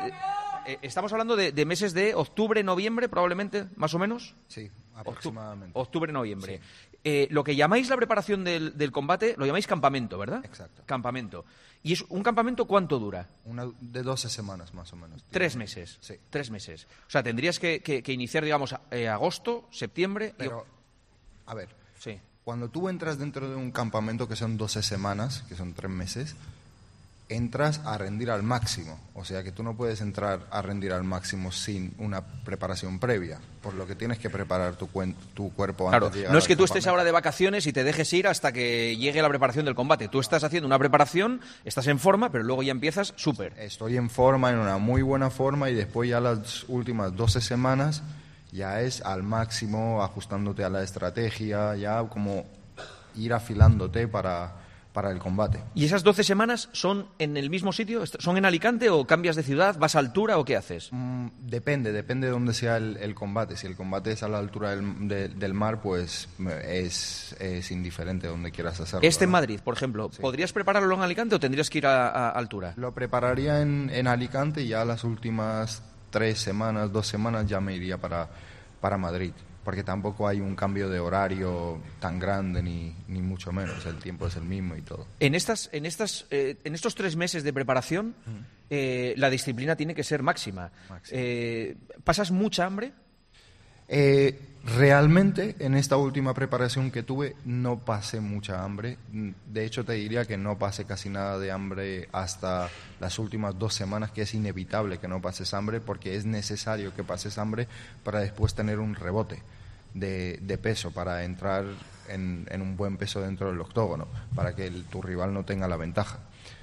de meses de octubre, noviembre, probablemente, más o menos. Sí, aproximadamente. Octubre, noviembre. Sí. Lo que llamáis la preparación del combate, lo llamáis campamento, ¿verdad? Exacto. Campamento. ¿Y es un campamento cuánto dura? De 12 semanas, más o menos. 3 meses. Sí. 3 meses. O sea, tendrías que iniciar, digamos, agosto, septiembre... Pero, a ver, sí. Cuando tú entras dentro de un campamento que son 12 semanas, que son 3 meses, entras a rendir al máximo. O sea que tú no puedes entrar a rendir al máximo sin una preparación previa, por lo que tienes que preparar tu cuerpo antes de llegar. No es que tú estés ahora de vacaciones y te dejes ir hasta que llegue la preparación del combate. Tú estás haciendo una preparación, estás en forma, pero luego ya empiezas súper. Estoy en forma, en una muy buena forma, y después ya las últimas 12 semanas ya es al máximo, ajustándote a la estrategia, ya como ir afilándote para el combate. ¿Y esas 12 semanas son en el mismo sitio? ¿Son en Alicante o cambias de ciudad? ¿Vas a altura o qué haces? Depende de dónde sea el combate. Si el combate es a la altura del mar, pues es indiferente donde quieras hacerlo. En Madrid, por ejemplo, sí. ¿Podrías prepararlo en Alicante o tendrías que ir a altura? Lo prepararía en Alicante, y ya las últimas 2 semanas ya me iría para Madrid, porque tampoco hay un cambio de horario tan grande ni mucho menos, el tiempo es el mismo y todo. En estos 3 meses de preparación, la disciplina tiene que ser máxima. ¿Pasas mucha hambre? Realmente, en esta última preparación que tuve, no pasé mucha hambre. De hecho, te diría que no pasé casi nada de hambre hasta las últimas 2 semanas, que es inevitable que no pases hambre, porque es necesario que pases hambre para después tener un rebote de peso, para entrar en un buen peso dentro del octógono, para que tu rival no tenga la ventaja.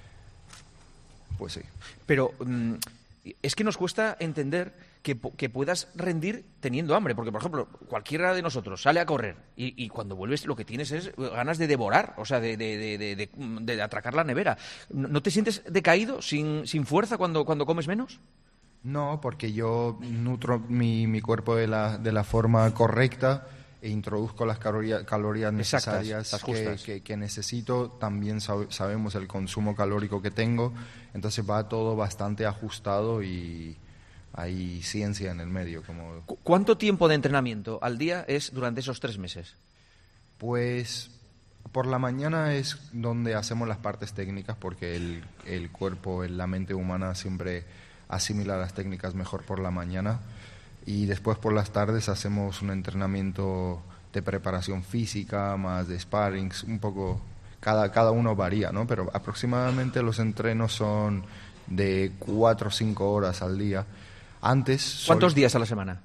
Pues sí. Pero es que nos cuesta entender que puedas rendir teniendo hambre, porque, por ejemplo, cualquiera de nosotros sale a correr y cuando vuelves lo que tienes es ganas de devorar, o sea, de atracar la nevera. ¿No te sientes decaído, sin fuerza cuando comes menos? No, porque yo nutro mi cuerpo de la forma correcta e introduzco las calorías necesarias que necesito. También sabemos el consumo calórico que tengo, entonces va todo bastante ajustado y hay ciencia en el medio. ¿Cuánto tiempo de entrenamiento al día es durante esos 3 meses? Pues por la mañana es donde hacemos las partes técnicas, porque el cuerpo, la mente humana siempre asimila las técnicas mejor por la mañana, y después por las tardes hacemos un entrenamiento de preparación física, más de sparrings, un poco, cada uno varía, ¿no? Pero aproximadamente los entrenos son de 4 o 5 horas al día. ¿Cuántos días a la semana?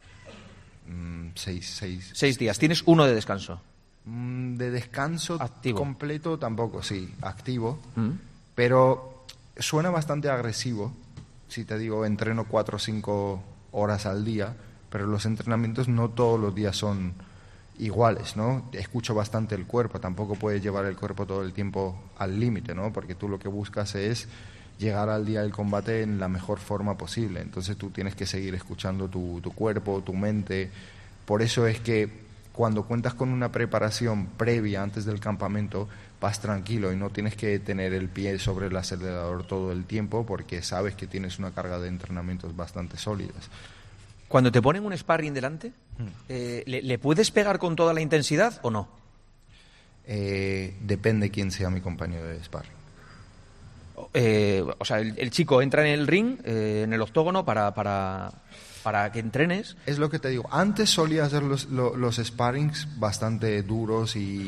6 días. ¿Tienes uno de descanso? De descanso activo. Completo tampoco, sí, activo. Pero suena bastante agresivo si te digo entreno 4 o 5 horas al día, pero los entrenamientos no todos los días son iguales, ¿no? Escucho bastante el cuerpo, tampoco puedes llevar el cuerpo todo el tiempo al límite, ¿no? Porque tú lo que buscas es llegar al día del combate en la mejor forma posible. Entonces tú tienes que seguir escuchando tu cuerpo, tu mente. Por eso es que cuando cuentas con una preparación previa antes del campamento, vas tranquilo y no tienes que tener el pie sobre el acelerador todo el tiempo, porque sabes que tienes una carga de entrenamientos bastante sólidas. Cuando te ponen un sparring delante, ¿le puedes pegar con toda la intensidad o no? Depende quién sea mi compañero de sparring. O sea, el chico entra en el ring, en el octógono, para que entrenes. Es lo que te digo. Antes solía hacer los sparrings bastante duros y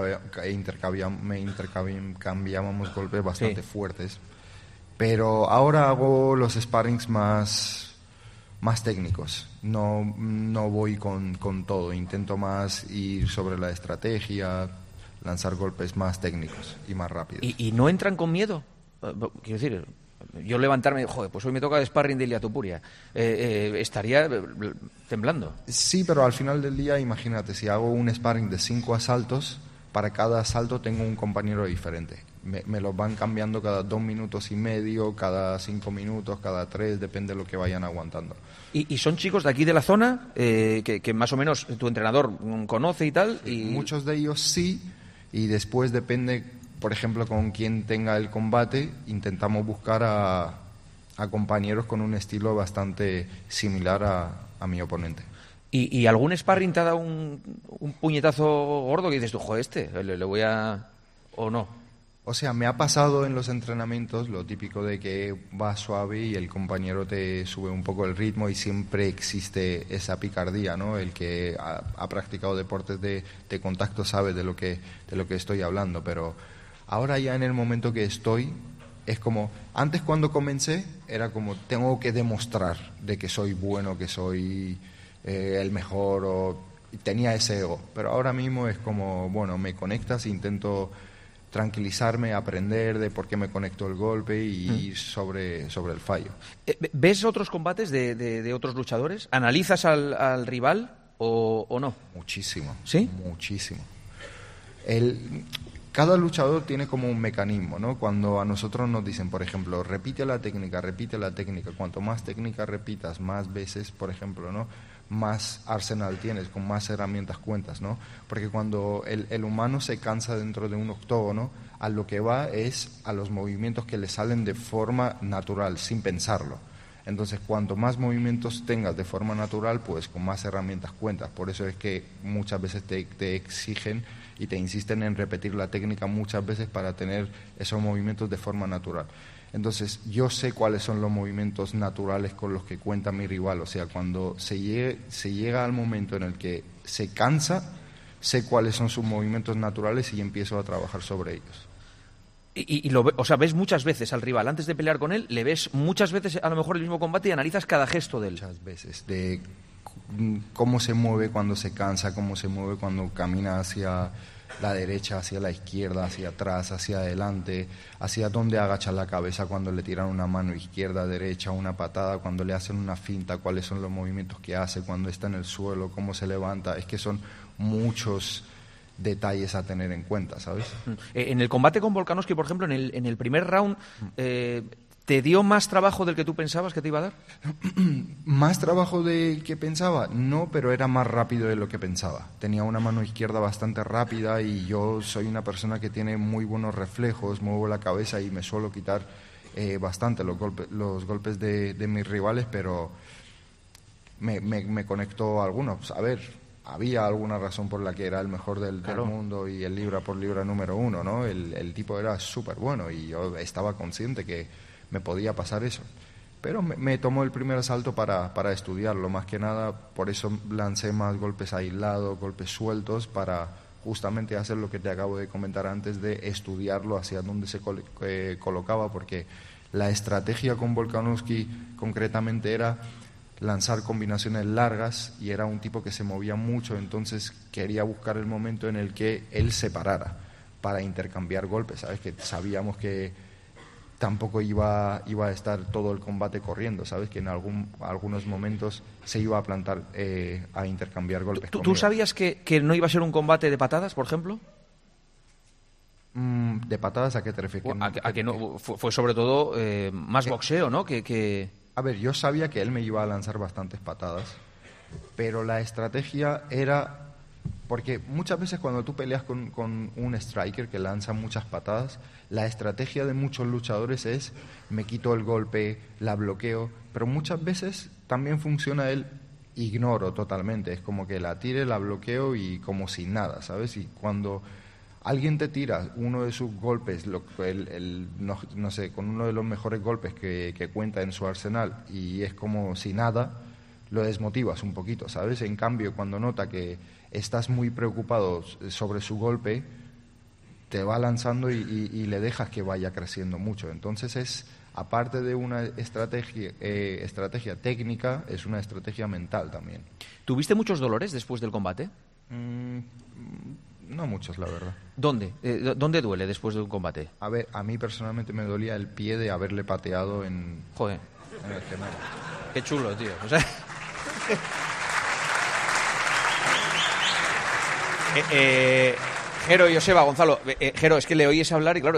intercambiábamos golpes bastante fuertes. Pero ahora hago los sparrings más técnicos. No voy con todo. Intento más ir sobre la estrategia, lanzar golpes más técnicos y más rápidos. ¿Y no entran con miedo? Quiero decir, yo levantarme, pues hoy me toca de sparring de Ilia Topuria, estaría temblando. Sí, pero al final del día, imagínate, si hago un sparring de 5 asaltos, para cada asalto tengo un compañero diferente. me los van cambiando cada 2 minutos y medio, cada 5 minutos, cada 3, depende de lo que vayan aguantando. ¿Y son chicos de aquí de la zona que más o menos tu entrenador conoce y tal? Y muchos de ellos sí, y después depende, por ejemplo, con quien tenga el combate, intentamos buscar a compañeros con un estilo bastante similar a mi oponente. ¿Y algún sparring te ha dado un puñetazo gordo que dices tú, joder, le voy a... o no? O sea, me ha pasado en los entrenamientos lo típico de que vas suave y el compañero te sube un poco el ritmo y siempre existe esa picardía, ¿no? El que ha practicado deportes de contacto sabe de lo que estoy hablando, pero ahora ya en el momento que estoy, es como, antes cuando comencé era como, tengo que demostrar de que soy bueno, que soy el mejor, tenía ese ego, pero ahora mismo es como, bueno, me conectas, intento tranquilizarme, aprender de por qué me conectó el golpe y ir sobre el fallo. ¿Ves otros combates de otros luchadores? ¿Analizas al rival o no? Muchísimo. ¿Sí? Muchísimo. Cada luchador tiene como un mecanismo, ¿no? Cuando a nosotros nos dicen, por ejemplo, repite la técnica, cuanto más técnica repitas, más veces, por ejemplo, ¿no? Más arsenal tienes, con más herramientas cuentas, ¿no? Porque cuando el humano se cansa dentro de un octógono, a lo que va es a los movimientos que le salen de forma natural, sin pensarlo. Entonces, cuanto más movimientos tengas de forma natural, pues con más herramientas cuentas. Por eso es que muchas veces te exigen y te insisten en repetir la técnica muchas veces para tener esos movimientos de forma natural. Entonces, yo sé cuáles son los movimientos naturales con los que cuenta mi rival. O sea, cuando se llega al momento en el que se cansa, sé cuáles son sus movimientos naturales y empiezo a trabajar sobre ellos. O sea, ves muchas veces al rival, antes de pelear con él, le ves muchas veces a lo mejor el mismo combate y analizas cada gesto de él. Muchas veces, de cómo se mueve cuando se cansa, cómo se mueve cuando camina hacia la derecha, hacia la izquierda, hacia atrás, hacia adelante, hacia dónde agacha la cabeza cuando le tiran una mano izquierda, derecha, una patada, cuando le hacen una finta, cuáles son los movimientos que hace, cuando está en el suelo, cómo se levanta. Es que son muchos detalles a tener en cuenta, ¿sabes? En el combate con Volkanovski, por ejemplo, en el primer round, ¿te dio más trabajo del que tú pensabas que te iba a dar? ¿Más trabajo del que pensaba? No, pero era más rápido de lo que pensaba. Tenía una mano izquierda bastante rápida y yo soy una persona que tiene muy buenos reflejos, muevo la cabeza y me suelo quitar bastante los golpes de mis rivales, pero me conectó a algunos. A ver, había alguna razón por la que era el mejor del mundo y el libra por libra número 1, ¿no? El tipo era súper bueno y yo estaba consciente que me podía pasar eso. Pero me tomó el primer asalto para estudiarlo, más que nada, por eso lancé más golpes aislados, golpes sueltos, para justamente hacer lo que te acabo de comentar antes, de estudiarlo hacia dónde se colocaba, porque la estrategia con Volkanovski concretamente era lanzar combinaciones largas y era un tipo que se movía mucho, entonces quería buscar el momento en el que él se parara para intercambiar golpes, ¿sabes? Que sabíamos que tampoco iba a estar todo el combate corriendo, ¿sabes? Que en algunos momentos se iba a plantar a intercambiar golpes. ¿Tú sabías que no iba a ser un combate de patadas, por ejemplo? ¿De patadas a qué te refieres? A que no, fue sobre todo más boxeo, ¿no? A ver, yo sabía que él me iba a lanzar bastantes patadas, pero la estrategia era... Porque muchas veces cuando tú peleas con un striker que lanza muchas patadas, la estrategia de muchos luchadores es me quito el golpe, la bloqueo, pero muchas veces también funciona el ignoro totalmente, es como que la tire, la bloqueo y como si nada, ¿sabes? Y cuando alguien te tira uno de sus golpes, no sé, con uno de los mejores golpes que cuenta en su arsenal y es como si nada, lo desmotivas un poquito, ¿sabes? En cambio, cuando nota que estás muy preocupado sobre su golpe, te va lanzando y le dejas que vaya creciendo mucho. Entonces es, aparte de una estrategia técnica, es una estrategia mental también. ¿Tuviste muchos dolores después del combate? No muchos, la verdad. ¿Dónde? ¿Dónde duele después de un combate? A ver, a mí personalmente me dolía el pie de haberle pateado en... Joder. En el gemelo. Qué chulo, tío. O sea... Jero, Joseba, Gonzalo, Jero, es que le oyes hablar y claro,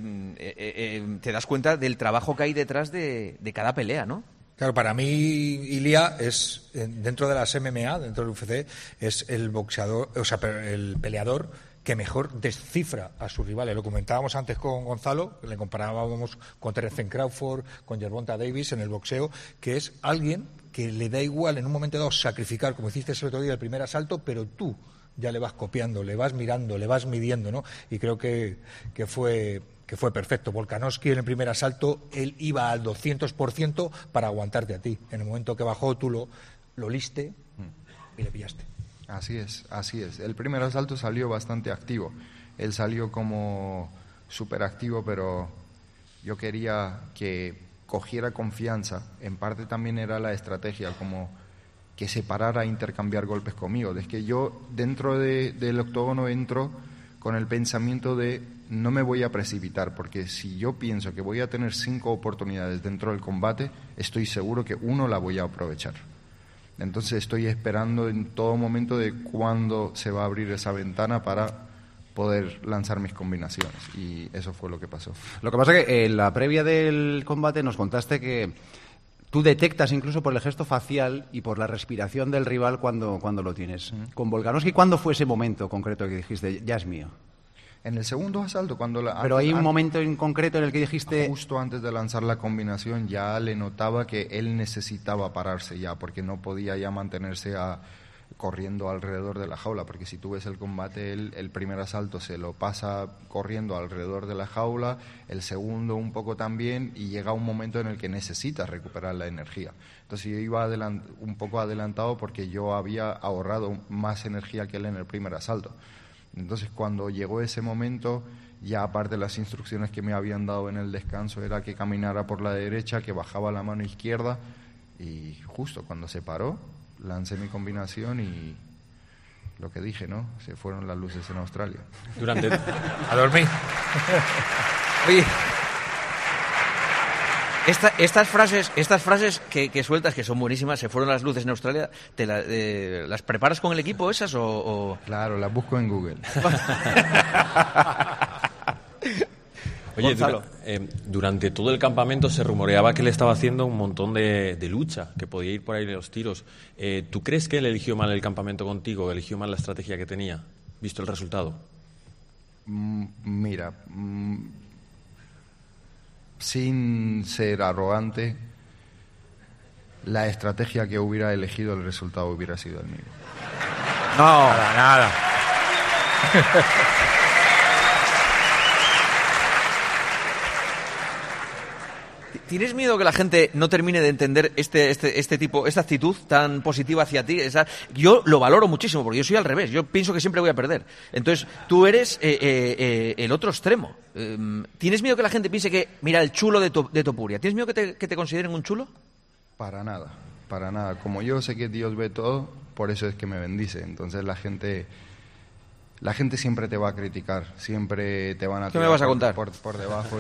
te das cuenta del trabajo que hay detrás de cada pelea, ¿no? Claro, para mí Ilia es, dentro de las MMA, dentro del UFC, es el boxeador, o sea, el peleador que mejor descifra a sus rivales. Lo comentábamos antes con Gonzalo, le comparábamos con Terence Crawford, con Gervonta Davis en el boxeo, que es alguien que le da igual en un momento dado sacrificar, como hiciste el otro día, el primer asalto, pero tú ya le vas copiando, le vas mirando, le vas midiendo, ¿no? Y creo que fue perfecto. Volkanovski en el primer asalto, él iba al 200% para aguantarte a ti. En el momento que bajó, tú lo liste y le pillaste. Así es. El primer asalto salió bastante activo. Él salió como súper activo, pero yo quería que cogiera confianza. En parte también era la estrategia, como que se parara a intercambiar golpes conmigo. Es que yo dentro del octógono entro con el pensamiento de no me voy a precipitar, porque si yo pienso que voy a tener 5 oportunidades dentro del combate, estoy seguro que uno la voy a aprovechar. Entonces estoy esperando en todo momento de cuándo se va a abrir esa ventana para poder lanzar mis combinaciones, y eso fue lo que pasó. Lo que pasa es que en la previa del combate nos contaste que tú detectas incluso por el gesto facial y por la respiración del rival cuando lo tienes. Con Volkanovski, ¿cuándo fue ese momento concreto que dijiste, ya es mío? En el segundo asalto, Pero hay un momento en concreto en el que dijiste... Justo antes de lanzar la combinación ya le notaba que él necesitaba pararse ya, porque no podía ya mantenerse corriendo alrededor de la jaula, porque si tú ves el combate, el primer asalto se lo pasa corriendo alrededor de la jaula, el segundo un poco también, y llega un momento en el que necesita recuperar la energía. Entonces yo iba un poco adelantado porque yo había ahorrado más energía que él en el primer asalto. Entonces cuando llegó ese momento, ya aparte de las instrucciones que me habían dado en el descanso, era que caminara por la derecha, que bajaba la mano izquierda, y justo cuando se paró, lancé mi combinación y lo que dije, ¿no? Se fueron las luces en Australia. A dormir. Oye, estas frases que sueltas, que son buenísimas, se fueron las luces en Australia, ¿las preparas con el equipo esas o...? Claro, las busco en Google. Oye, durante todo el campamento se rumoreaba que él estaba haciendo un montón de lucha, que podía ir por ahí de los tiros. ¿Tú crees que él eligió mal el campamento contigo, eligió mal la estrategia que tenía, visto el resultado? Mira, sin ser arrogante, la estrategia que hubiera elegido, el resultado hubiera sido el mismo. No, nada. ¿Tienes miedo que la gente no termine de entender esta actitud tan positiva hacia ti? Yo lo valoro muchísimo, porque yo soy al revés. Yo pienso que siempre voy a perder. Entonces, tú eres el otro extremo. ¿Tienes miedo que la gente piense que, mira, el chulo de Topuria? ¿Tienes miedo que te consideren un chulo? Para nada. Como yo sé que Dios ve todo, por eso es que me bendice. Entonces la gente siempre te va a criticar, siempre te van a... ¿Qué me vas a contar? Por debajo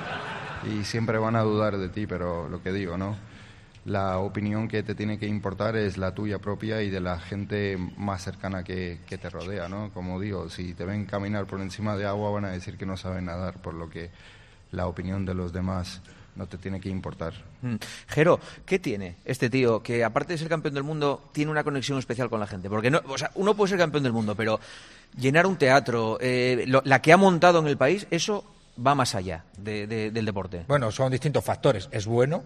y siempre van a dudar de ti, pero lo que digo, ¿no? La opinión que te tiene que importar es la tuya propia y de la gente más cercana que te rodea, ¿no? Como digo, si te ven caminar por encima de agua van a decir que no saben nadar, por lo que la opinión de los demás no te tiene que importar. Jero, ¿qué tiene este tío que, aparte de ser campeón del mundo, tiene una conexión especial con la gente? Porque uno puede ser campeón del mundo, pero llenar un teatro, la que ha montado en el país, eso va más allá del deporte. Bueno, son distintos factores. Es bueno,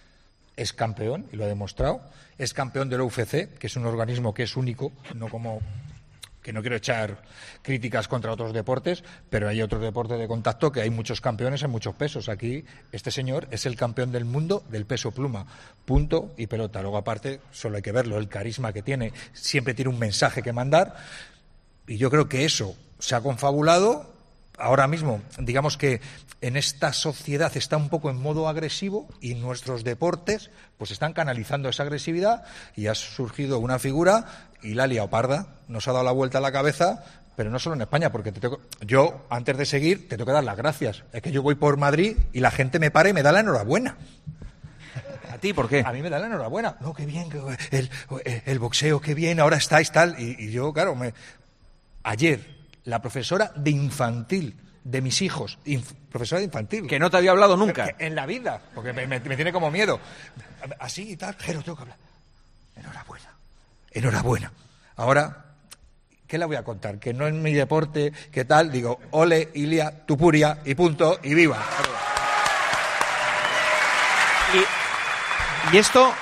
es campeón, y lo ha demostrado. Es campeón del UFC, que es un organismo que es único, no como... que no quiero echar críticas contra otros deportes, pero hay otros deportes de contacto que hay muchos campeones en muchos pesos. Aquí este señor es el campeón del mundo del peso pluma, punto y pelota. Luego aparte, solo hay que verlo, el carisma que tiene, siempre tiene un mensaje que mandar, y yo creo que eso se ha confabulado. Ahora mismo, digamos que en esta sociedad está un poco en modo agresivo y nuestros deportes pues están canalizando esa agresividad y ha surgido una figura y la ha liado parda, nos ha dado la vuelta a la cabeza, pero no solo en España, porque yo, antes de seguir, te tengo que dar las gracias. Es que yo voy por Madrid y la gente me para y me da la enhorabuena. ¿A ti por qué? A mí me da la enhorabuena. No, qué bien, el boxeo, qué bien, ahora estáis tal. Y yo, claro, ayer la profesora de infantil de mis hijos, profesora de infantil. Que no te había hablado nunca. En la vida, porque me tiene como miedo. Así y tal, Jero, tengo que hablar. Enhorabuena. Ahora, ¿qué le voy a contar? Que no es mi deporte, ¿qué tal? Digo, ole, Ilia, Tupuria, y punto, y viva. Y esto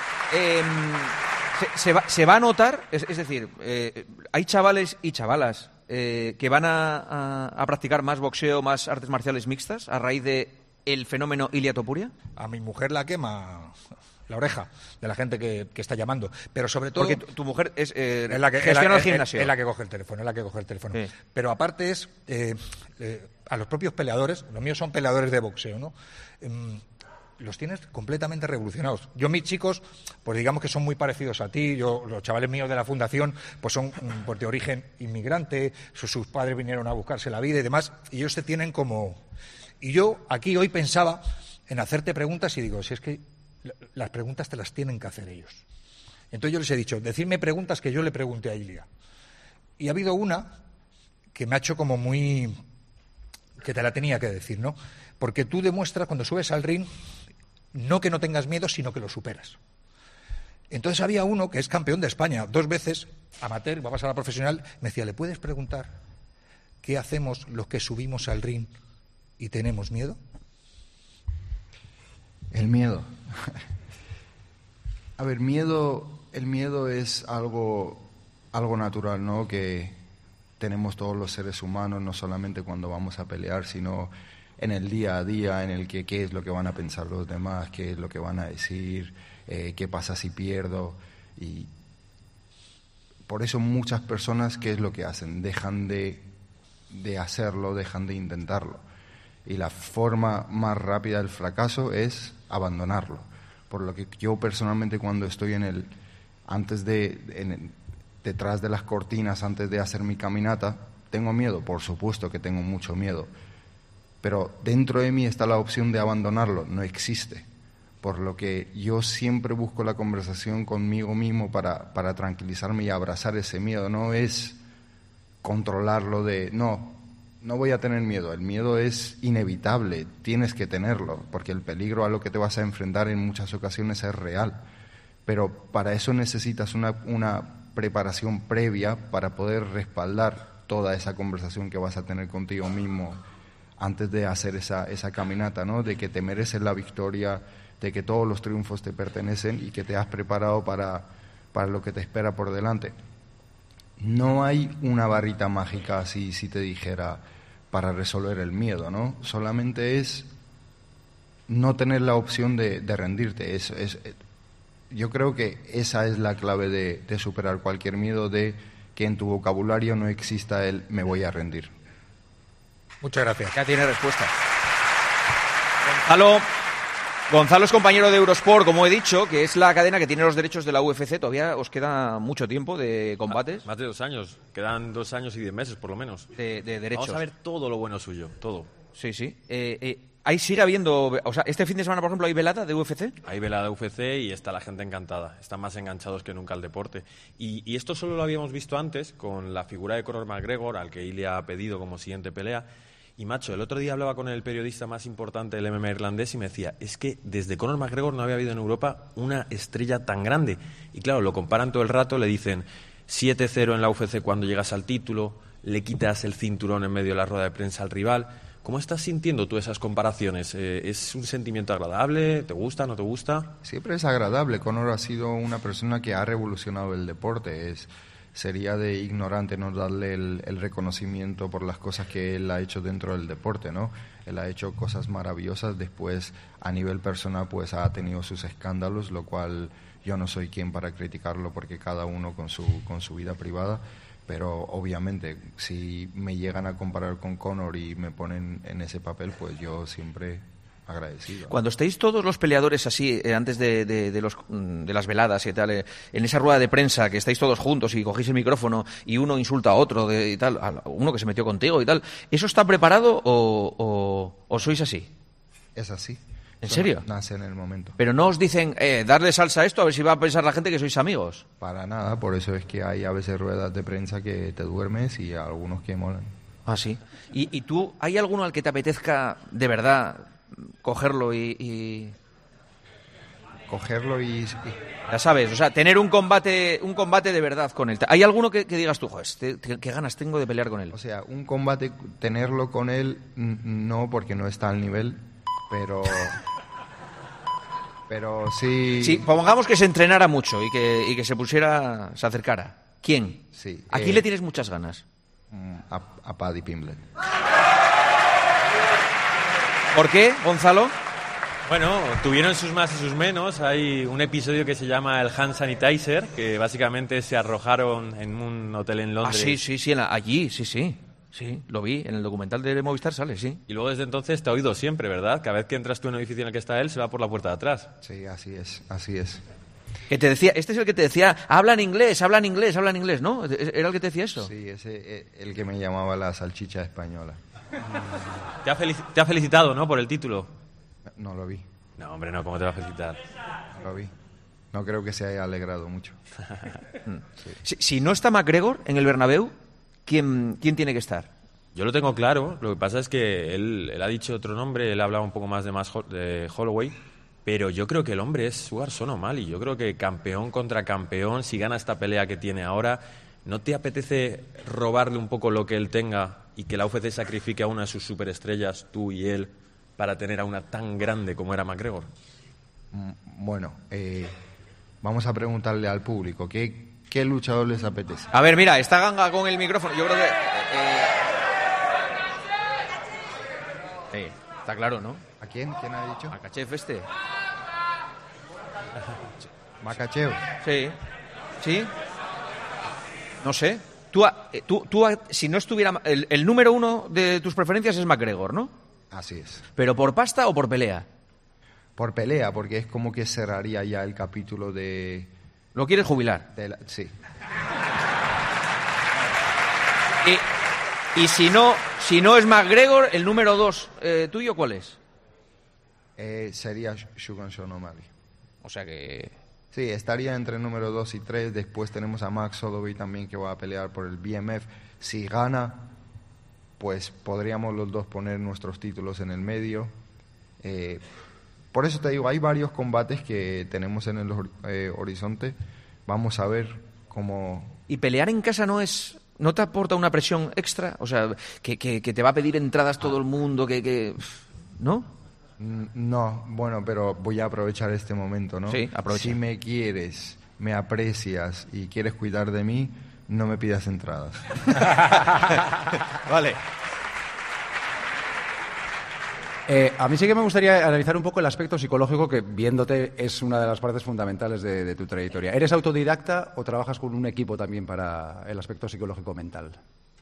se va a notar, es decir, hay chavales y chavalas que van a practicar más boxeo, más artes marciales mixtas a raíz de el fenómeno Ilia Topuria. A mi mujer la quema la oreja de la gente que está llamando, pero sobre todo porque tu mujer es la que gestiona el gimnasio, es la que coge el teléfono, sí. Pero aparte es a los propios peleadores, los míos son peleadores de boxeo, ¿no? Los tienes completamente revolucionados. Yo, mis chicos, pues digamos que son muy parecidos a ti. Los chavales míos de la fundación, pues son pues de origen inmigrante, sus padres vinieron a buscarse la vida y demás, y ellos se tienen como... Y yo aquí hoy pensaba en hacerte preguntas y digo, si es que las preguntas te las tienen que hacer ellos. Entonces yo les he dicho, decidme preguntas que yo le pregunté a Ilia. Y ha habido una que me ha hecho como muy... que te la tenía que decir, ¿no? Porque tú demuestras cuando subes al ring, no que no tengas miedo, sino que lo superas. Entonces había uno que es campeón de España, 2 veces, amateur, va a pasar a profesional, me decía, ¿le puedes preguntar qué hacemos los que subimos al ring y tenemos miedo? El miedo. A ver, el miedo es algo natural, ¿no? Que tenemos todos los seres humanos, no solamente cuando vamos a pelear, sino en el día a día, en el que qué es lo que van a pensar los demás, qué es lo que van a decir, qué pasa si pierdo. Y por eso muchas personas, ¿qué es lo que hacen? Dejan de hacerlo, dejan de intentarlo. Y la forma más rápida del fracaso es abandonarlo. Por lo que yo personalmente, cuando estoy detrás de las cortinas, antes de hacer mi caminata, tengo miedo, por supuesto que tengo mucho miedo. Pero dentro de mí está la opción de abandonarlo, no existe. Por lo que yo siempre busco la conversación conmigo mismo para tranquilizarme y abrazar ese miedo. No es controlarlo no voy a tener miedo. El miedo es inevitable, tienes que tenerlo, porque el peligro a lo que te vas a enfrentar en muchas ocasiones es real. Pero para eso necesitas una preparación previa para poder respaldar toda esa conversación que vas a tener contigo mismo antes de hacer esa caminata, ¿no? De que te mereces la victoria, de que todos los triunfos te pertenecen y que te has preparado para lo que te espera por delante. No hay una varita mágica, así si te dijera, para resolver el miedo, ¿no? Solamente es no tener la opción de rendirte. Yo creo que esa es la clave de superar cualquier miedo, de que en tu vocabulario no exista el me voy a rendir. Muchas gracias. Ya tiene respuesta. Gonzalo es compañero de Eurosport, como he dicho, que es la cadena que tiene los derechos de la UFC. Todavía os queda mucho tiempo de combates. Más de 2 años. Quedan 2 años y 10 meses, por lo menos. De derechos. Vamos a ver todo lo bueno suyo, todo. Sí. Ahí sigue habiendo... O sea, este fin de semana, por ejemplo, ¿hay velada de UFC? Hay velada de UFC y está la gente encantada. Están más enganchados que nunca al deporte. Y esto solo lo habíamos visto antes con la figura de Conor McGregor, al que Ilia ha pedido como siguiente pelea. Y, macho, el otro día hablaba con el periodista más importante del MMA irlandés y me decía, es que desde Conor McGregor no había habido en Europa una estrella tan grande. Y claro, lo comparan todo el rato, le dicen 7-0 en la UFC cuando llegas al título, le quitas el cinturón en medio de la rueda de prensa al rival. ¿Cómo estás sintiendo tú esas comparaciones? ¿Es un sentimiento agradable? ¿Te gusta? ¿No te gusta? Siempre es agradable. Conor ha sido una persona que ha revolucionado el deporte. Sería de ignorante no darle el reconocimiento por las cosas que él ha hecho dentro del deporte, ¿no? Él ha hecho cosas maravillosas. Después, a nivel personal, pues ha tenido sus escándalos, lo cual yo no soy quien para criticarlo, porque cada uno con su vida privada. Pero obviamente, si me llegan a comparar con Conor y me ponen en ese papel, pues yo siempre agradecido. Cuando estéis todos los peleadores así, antes de las veladas y tal, en esa rueda de prensa, que estáis todos juntos y cogéis el micrófono y uno insulta a otro y tal, a uno que se metió contigo y tal, ¿eso está preparado o sois así? Es así. ¿En serio? Nace en el momento. Pero no os dicen, darle salsa a esto, a ver si va a pensar la gente que sois amigos. Para nada, por eso es que hay a veces ruedas de prensa que te duermes y algunos que molan. Ah, sí. ¿Y tú, hay alguno al que te apetezca de verdad cogerlo y... Cogerlo y... Ya sabes, o sea, tener un combate de verdad con él. ¿Hay alguno que digas tú, joder, qué ganas tengo de pelear con él? O sea, un combate, tenerlo con él, no, porque no está al nivel, pero sí... Sí, pongamos que se entrenara mucho y que se acercara. ¿Quién? Sí. ¿A quién le tienes muchas ganas? A Paddy Pimblett. ¿Por qué, Gonzalo? Bueno, tuvieron sus más y sus menos. Hay un episodio que se llama el Hand Sanitizer, que básicamente se arrojaron en un hotel en Londres. Ah, sí, allí, sí. Sí, lo vi, en el documental de Movistar sale, sí. Y luego desde entonces te ha oído siempre, ¿verdad? Cada vez que entras tú en un edificio en el que está él, se va por la puerta de atrás. Sí, así es. Que te decía, este es el que te decía, hablan inglés, ¿no? ¿Era el que te decía eso? Sí, ese el que me llamaba la salchicha española. Te ha felicitado, ¿no?, por el título. No lo vi. No, hombre, no, ¿cómo te va a felicitar? No lo vi. No creo que se haya alegrado mucho. Sí. Si no está McGregor en el Bernabéu, ¿quién tiene que estar? Yo lo tengo claro. Lo que pasa es que él ha dicho otro nombre, él ha hablado un poco más de Holloway, pero yo creo que el hombre es Sugar O'Malley. Yo creo que campeón contra campeón, si gana esta pelea que tiene ahora, ¿no te apetece robarle un poco lo que él tenga y que la UFC sacrifique a una de sus superestrellas, tú y él, para tener a una tan grande como era McGregor? Bueno, vamos a preguntarle al público, ¿qué luchador les apetece? A ver, mira, está Ganga con el micrófono. Yo creo que... está claro, ¿no? ¿A quién? ¿Quién ha dicho? Makachev este. ¿Makachev? Sí. No sé. Tú, si no estuviera... El número uno de tus preferencias es McGregor, ¿no? Así es. ¿Pero por pasta o por pelea? Por pelea, porque es como que cerraría ya el capítulo de... ¿Lo quieres jubilar? Sí. Y si no es McGregor, el número 2 tuyo, ¿cuál es? Sería Sugar O'Malley. O sea que... Sí, estaría entre el número 2 y 3. Después tenemos a Max Holloway también, que va a pelear por el BMF. Si gana, pues podríamos los dos poner nuestros títulos en el medio. Por eso te digo, hay varios combates que tenemos en el horizonte. Vamos a ver cómo... ¿Y pelear en casa no te aporta una presión extra? O sea, que te va a pedir entradas todo el mundo, ¿no? No, bueno, pero voy a aprovechar este momento, ¿no? Sí, aprovecha. Si me quieres, me aprecias y quieres cuidar de mí, no me pidas entradas. Vale. A mí sí que me gustaría analizar un poco el aspecto psicológico, que viéndote es una de las partes fundamentales de tu trayectoria. ¿Eres autodidacta o trabajas con un equipo también para el aspecto psicológico mental?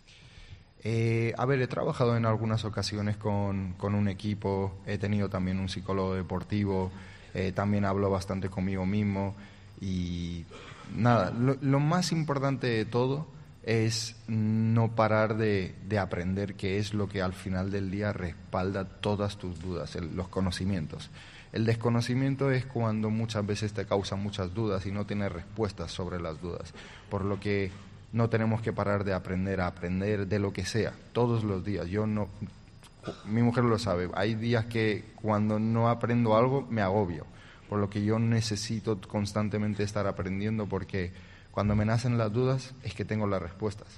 A ver, he trabajado en algunas ocasiones con un equipo, he tenido también un psicólogo deportivo, también hablo bastante conmigo mismo y nada, lo más importante de todo es no parar de aprender, que es lo que al final del día respalda todas tus dudas, los conocimientos. El desconocimiento es cuando muchas veces te causan muchas dudas y no tienes respuestas sobre las dudas, por lo que no tenemos que parar de aprender, a aprender de lo que sea, todos los días. Mi mujer lo sabe, hay días que cuando no aprendo algo me agobio, por lo que yo necesito constantemente estar aprendiendo, porque cuando me nacen las dudas es que tengo las respuestas.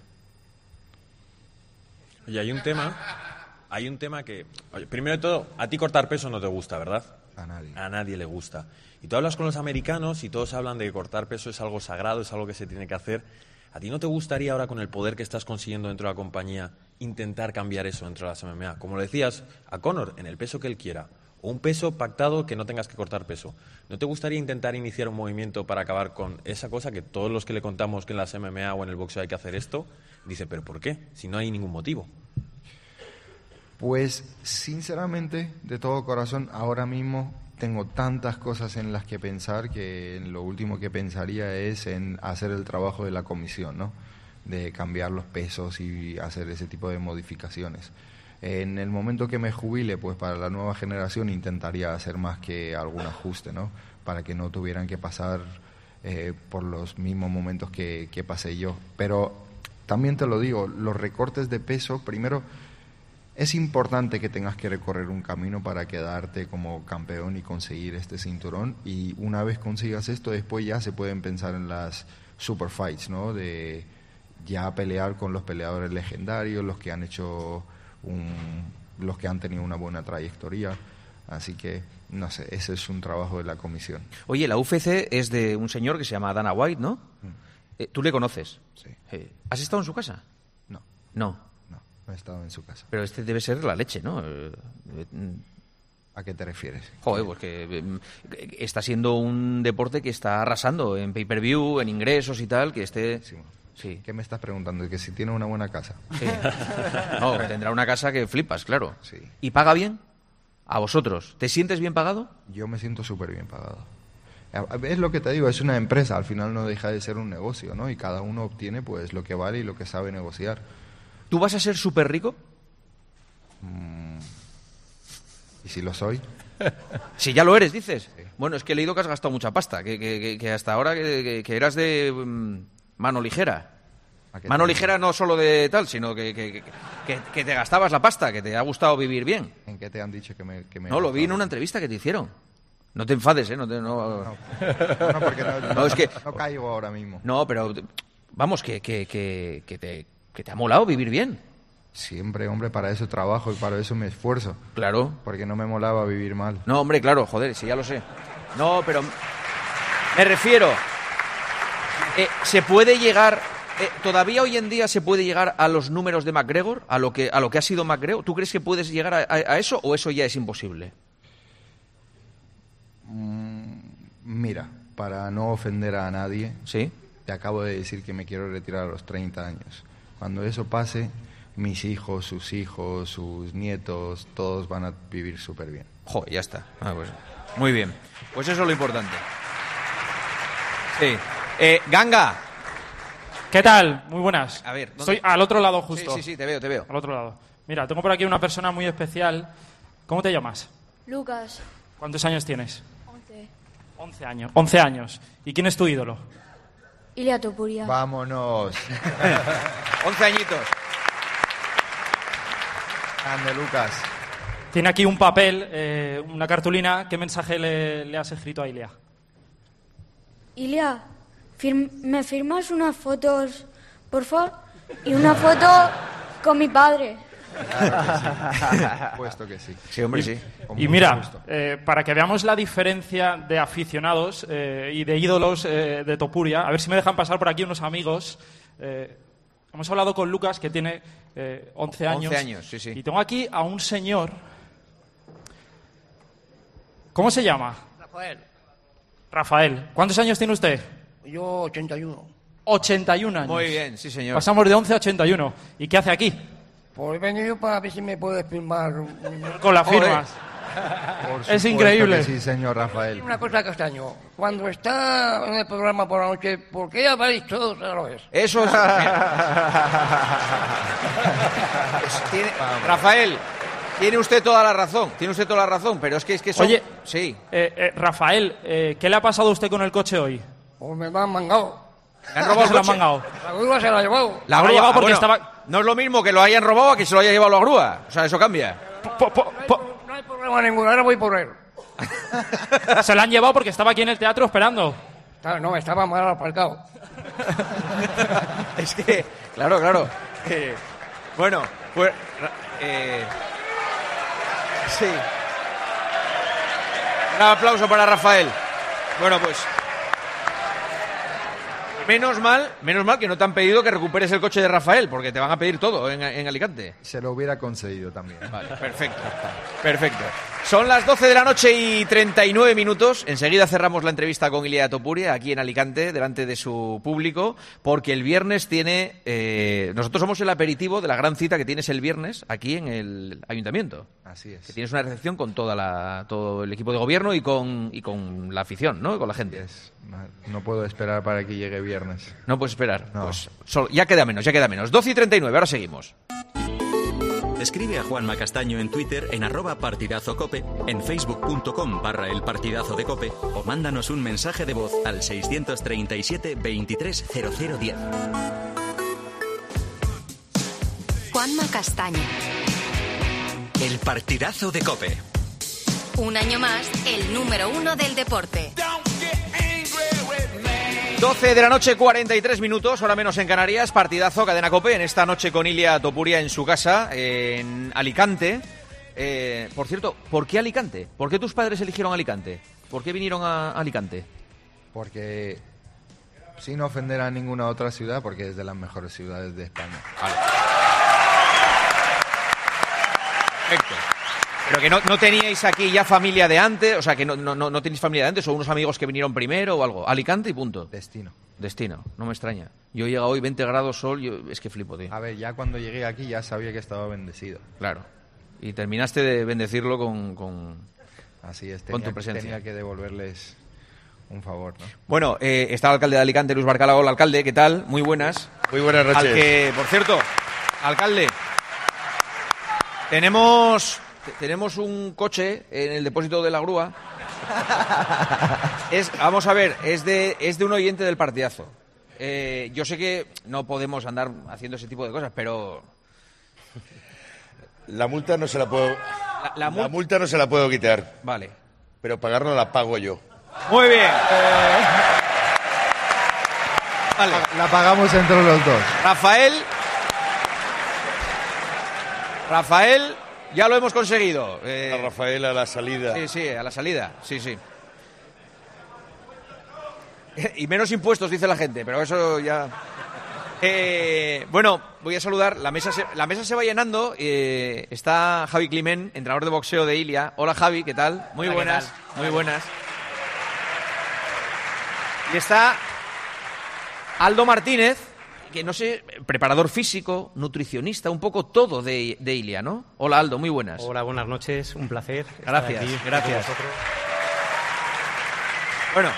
Oye, hay un tema que... Oye, primero de todo, a ti cortar peso no te gusta, ¿verdad? A nadie. A nadie le gusta. Y tú hablas con los americanos y todos hablan de que cortar peso es algo sagrado, es algo que se tiene que hacer. ¿A ti no te gustaría ahora, con el poder que estás consiguiendo dentro de la compañía, intentar cambiar eso dentro de las MMA? Como le decías a Conor, en el peso que él quiera, o un peso pactado que no tengas que cortar peso. ¿No te gustaría intentar iniciar un movimiento para acabar con esa cosa que todos los que le contamos que en las MMA o en el boxeo hay que hacer esto, dice, ¿pero por qué? Si no hay ningún motivo. Pues, sinceramente, de todo corazón, ahora mismo tengo tantas cosas en las que pensar que lo último que pensaría es en hacer el trabajo de la comisión, ¿no? De cambiar los pesos y hacer ese tipo de modificaciones. En el momento que me jubile, pues para la nueva generación intentaría hacer más que algún ajuste, ¿no? Para que no tuvieran que pasar por los mismos momentos que pasé yo. Pero también te lo digo, los recortes de peso, primero, es importante que tengas que recorrer un camino para quedarte como campeón y conseguir este cinturón, y una vez consigas esto, después ya se pueden pensar en las super fights, ¿no? De ya pelear con los peleadores legendarios, los que han hecho los que han tenido una buena trayectoria. Así que, no sé, ese es un trabajo de la comisión. Oye, la UFC es de un señor que se llama Dana White, ¿no? ¿Tú le conoces? Sí. ¿Has estado en su casa? No. No. No, no he estado en su casa. Pero este debe ser la leche, ¿no? ¿A qué te refieres? Joder, pues que está siendo un deporte que está arrasando en pay-per-view, en ingresos y tal, que esté... Sí. ¿Qué me estás preguntando? ¿Que si tiene una buena casa? Sí. No, tendrá una casa que flipas, claro. Sí. ¿Y paga bien? ¿A vosotros? ¿Te sientes bien pagado? Yo me siento súper bien pagado. Es lo que te digo, es una empresa, al final no deja de ser un negocio, ¿no? Y cada uno obtiene pues lo que vale y lo que sabe negociar. ¿Tú vas a ser súper rico? ¿Y si lo soy? Si ya lo eres, dices. Sí. Bueno, es que he leído que has gastado mucha pasta, que hasta ahora que eras de mano ligera. Mano ligera no solo de tal, sino que te gastabas la pasta, que te ha gustado vivir bien. ¿En qué te han dicho que me No, lo vi en una entrevista que te hicieron. No te enfades, ¿eh? No, porque no, es que no caigo ahora mismo. No, pero vamos, que te ha molado vivir bien. Siempre, hombre, para eso trabajo y para eso me esfuerzo. Claro. Porque no me molaba vivir mal. No, hombre, claro, joder, sí, ya lo sé. No, pero me refiero, ¿se puede llegar, todavía hoy en día se puede llegar a los números de McGregor, a lo que ha sido McGregor? ¿Tú crees que puedes llegar a eso o eso ya es imposible? Mira, para no ofender a nadie, ¿sí? Te acabo de decir que me quiero retirar a los 30 años. Cuando eso pase, mis hijos, sus nietos, todos van a vivir súper bien. Joder, ya está. Pues, muy bien. Pues eso es lo importante. Sí. Ganga. ¿Qué tal? Muy buenas. A ver, estoy al otro lado justo. Sí, te veo. Al otro lado. Mira, tengo por aquí una persona muy especial. ¿Cómo te llamas? Lucas. ¿Cuántos años tienes? 11. 11 años. 11 años. ¿Y quién es tu ídolo? Ilia Topuria. Vámonos. 11 añitos. Ande, Lucas. Tiene aquí un papel, una cartulina. ¿Qué mensaje le has escrito a Ilia? Ilia, ¿me firmas unas fotos, por favor? Y una foto con mi padre. Claro, puesto que sí. Sí, hombre, sí. Y mira, para que veamos la diferencia de aficionados y de ídolos de Topuria, a ver si me dejan pasar por aquí unos amigos. Hemos hablado con Lucas, que tiene 11 años. 11 años, sí, sí. Y tengo aquí a un señor. ¿Cómo se llama? Rafael. ¿Cuántos años tiene usted? Yo 81. 81 años. Muy bien, sí, señor. Pasamos de 11 a 81. ¿Y qué hace aquí? Pues he venido para ver si me puedes firmar. Con las firmas. Es increíble. Que sí, señor Rafael. Una cosa, Castaño. Cuando está en el programa por la noche, ¿por qué habláis todos a la vez? Eso es... Rafael, tiene usted toda la razón, pero es que son... Oye, sí. Rafael, ¿qué le ha pasado a usted con el coche hoy? Pues me lo han mangado. ¿Le han robado el coche? Se lo han mangado. La grúa se la ha llevado. La grúa, llevado porque estaba... No es lo mismo que lo hayan robado a que se lo haya llevado la grúa. O sea, eso cambia. No hay problema ninguno, ahora voy por él. Se lo han llevado porque estaba aquí en el teatro esperando. No, estaba mal aparcado. Es que, claro. Bueno, pues... sí. Un aplauso para Rafael. Bueno, pues... Menos mal que no te han pedido que recuperes el coche de Rafael, porque te van a pedir todo en Alicante. Se lo hubiera concedido también. Vale, perfecto. Son las 12 de la noche y 39 minutos. Enseguida cerramos la entrevista con Ilia Topuria aquí en Alicante, delante de su público, porque el viernes tiene... nosotros somos el aperitivo de la gran cita que tienes el viernes aquí en el Ayuntamiento. Así es. Que tienes una recepción con todo el equipo de gobierno y con la afición, ¿no? Con la gente. No puedo esperar para que llegue viernes. No puedes esperar. No. Pues ya queda menos. 12 y 39, ahora seguimos. Escribe a Juanma Castaño en Twitter en @partidazocope, en facebook.com/elpartidazodecope o mándanos un mensaje de voz al 637 23 0010. Juanma Castaño. El partidazo de COPE. Un año más, el número 1 del deporte. 12 de la noche, 43 minutos, hora menos en Canarias. Partidazo, cadena COPE, en esta noche con Ilia Topuria en su casa, en Alicante. Por cierto, ¿por qué Alicante? ¿Por qué tus padres eligieron Alicante? ¿Por qué vinieron a Alicante? Porque, sin ofender a ninguna otra ciudad, porque es de las mejores ciudades de España. Vale. Perfecto. Pero que no teníais aquí ya familia de antes, o sea, que no tenéis familia de antes, o unos amigos que vinieron primero o algo. Alicante y punto. Destino, no me extraña. Yo he llegado hoy, 20 grados sol, es que flipo, tío. A ver, ya cuando llegué aquí ya sabía que estaba bendecido. Claro. Y terminaste de bendecirlo con Así es, con tu presencia. Tenía que devolverles un favor, ¿no? Bueno, está el alcalde de Alicante, Luis Barcala. Hola, alcalde, ¿qué tal? Muy buenas. Muy buenas noches. Al que, por cierto, alcalde, tenemos un coche en el depósito de la grúa. Vamos a ver, es de un oyente del partidazo. Yo sé que no podemos andar haciendo ese tipo de cosas, pero... La multa no se la puedo... La multa no se la puedo quitar. Vale. Pero pagarla la pago yo. Muy bien. Vale. La pagamos entre los dos. Rafael, ya lo hemos conseguido. A Rafael a la salida. Sí, a la salida. Sí. Y menos impuestos, dice la gente, pero eso ya... Bueno, voy a saludar. La mesa se va llenando. Está Javi Climent, entrenador de boxeo de Ilia. Hola, Javi, ¿qué tal? Muy buenas. Muy buenas. Y está Aldo Martínez, que no sé, preparador físico, nutricionista, un poco todo de Ilia, ¿no? Hola, Aldo, muy buenas. Hola, buenas noches, un placer. Gracias, estar aquí gracias. con vosotros. Bueno,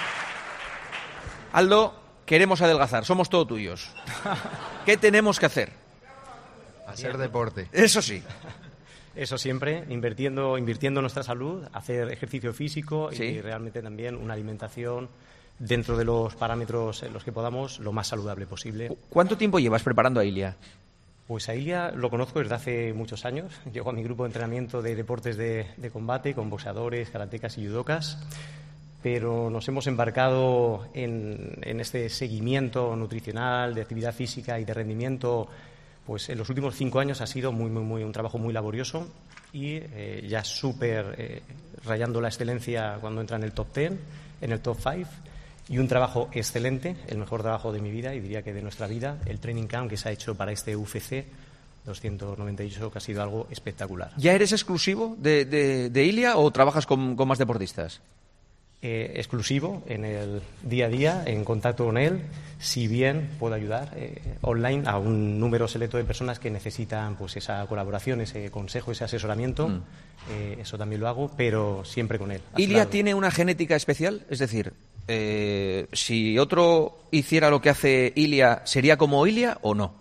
Aldo, queremos adelgazar, somos todos tuyos. ¿Qué tenemos que hacer? Hacer deporte. Eso sí. Eso siempre, invirtiendo en nuestra salud, hacer ejercicio físico y realmente también una alimentación dentro de los parámetros en los que podamos, lo más saludable posible. ¿Cuánto tiempo llevas preparando a Ilia? Pues a Ilia lo conozco desde hace muchos años. Llego a mi grupo de entrenamiento de deportes de combate con boxeadores, karatecas y judocas, pero nos hemos embarcado en este seguimiento nutricional, de actividad física y de rendimiento. Pues en los últimos 5 años ha sido un trabajo muy laborioso y ya súper rayando la excelencia cuando entra en el top 10, en el top 5, y un trabajo excelente, el mejor trabajo de mi vida y diría que de nuestra vida, el training camp que se ha hecho para este UFC 298, que ha sido algo espectacular. ¿Ya eres exclusivo de Ilia o trabajas con más deportistas? Exclusivo en el día a día, en contacto con él, si bien puedo ayudar online a un número selecto de personas que necesitan pues esa colaboración, ese consejo, ese asesoramiento, eso también lo hago, pero siempre con él. ¿Ilia tiene una genética especial? Es decir, si otro hiciera lo que hace Ilia, ¿sería como Ilia o no?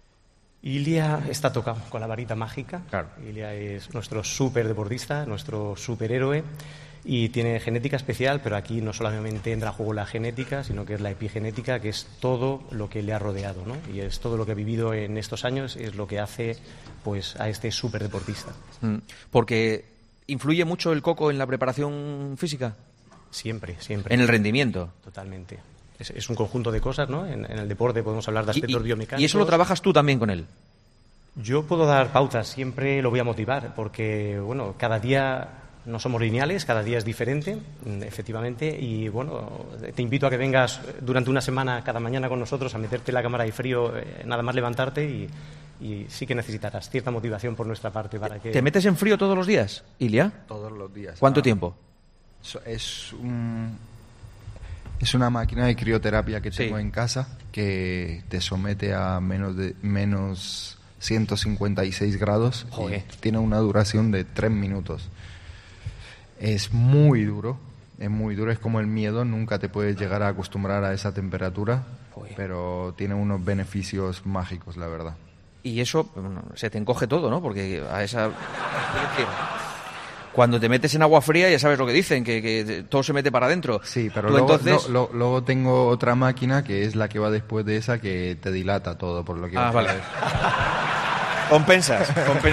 Ilia está tocado con la varita mágica. Claro. Ilia es nuestro súper deportista, nuestro superhéroe. Y tiene genética especial, pero aquí no solamente entra a juego la genética, sino que es la epigenética, que es todo lo que le ha rodeado, ¿no? Y es todo lo que ha vivido en estos años, es lo que hace pues a este superdeportista. Porque ¿influye mucho el coco en la preparación física? Siempre. ¿En el rendimiento? Totalmente. Es un conjunto de cosas, ¿no? En el deporte podemos hablar de aspectos biomecánicos. ¿Y eso lo trabajas tú también con él? Yo puedo dar pautas, siempre lo voy a motivar, porque, bueno, cada día... No somos lineales, cada día es diferente, efectivamente, y bueno, te invito a que vengas durante una semana cada mañana con nosotros a meterte en la cámara de frío, nada más levantarte y sí que necesitarás cierta motivación por nuestra parte para que... ¿Te metes en frío todos los días, Ilia? Todos los días. ¿Cuánto tiempo? Es una máquina de crioterapia que tengo en casa que te somete a menos 156 grados y tiene una duración de 3 minutos. Es muy duro, es como el miedo, nunca te puedes llegar a acostumbrar a esa temperatura, pero tiene unos beneficios mágicos, la verdad. Y eso, se te encoge todo, ¿no? Porque a esa... Cuando te metes en agua fría ya sabes lo que dicen, que todo se mete para adentro. Sí, pero luego tengo otra máquina que es la que va después de esa que te dilata todo, por lo que... vale. Compensas.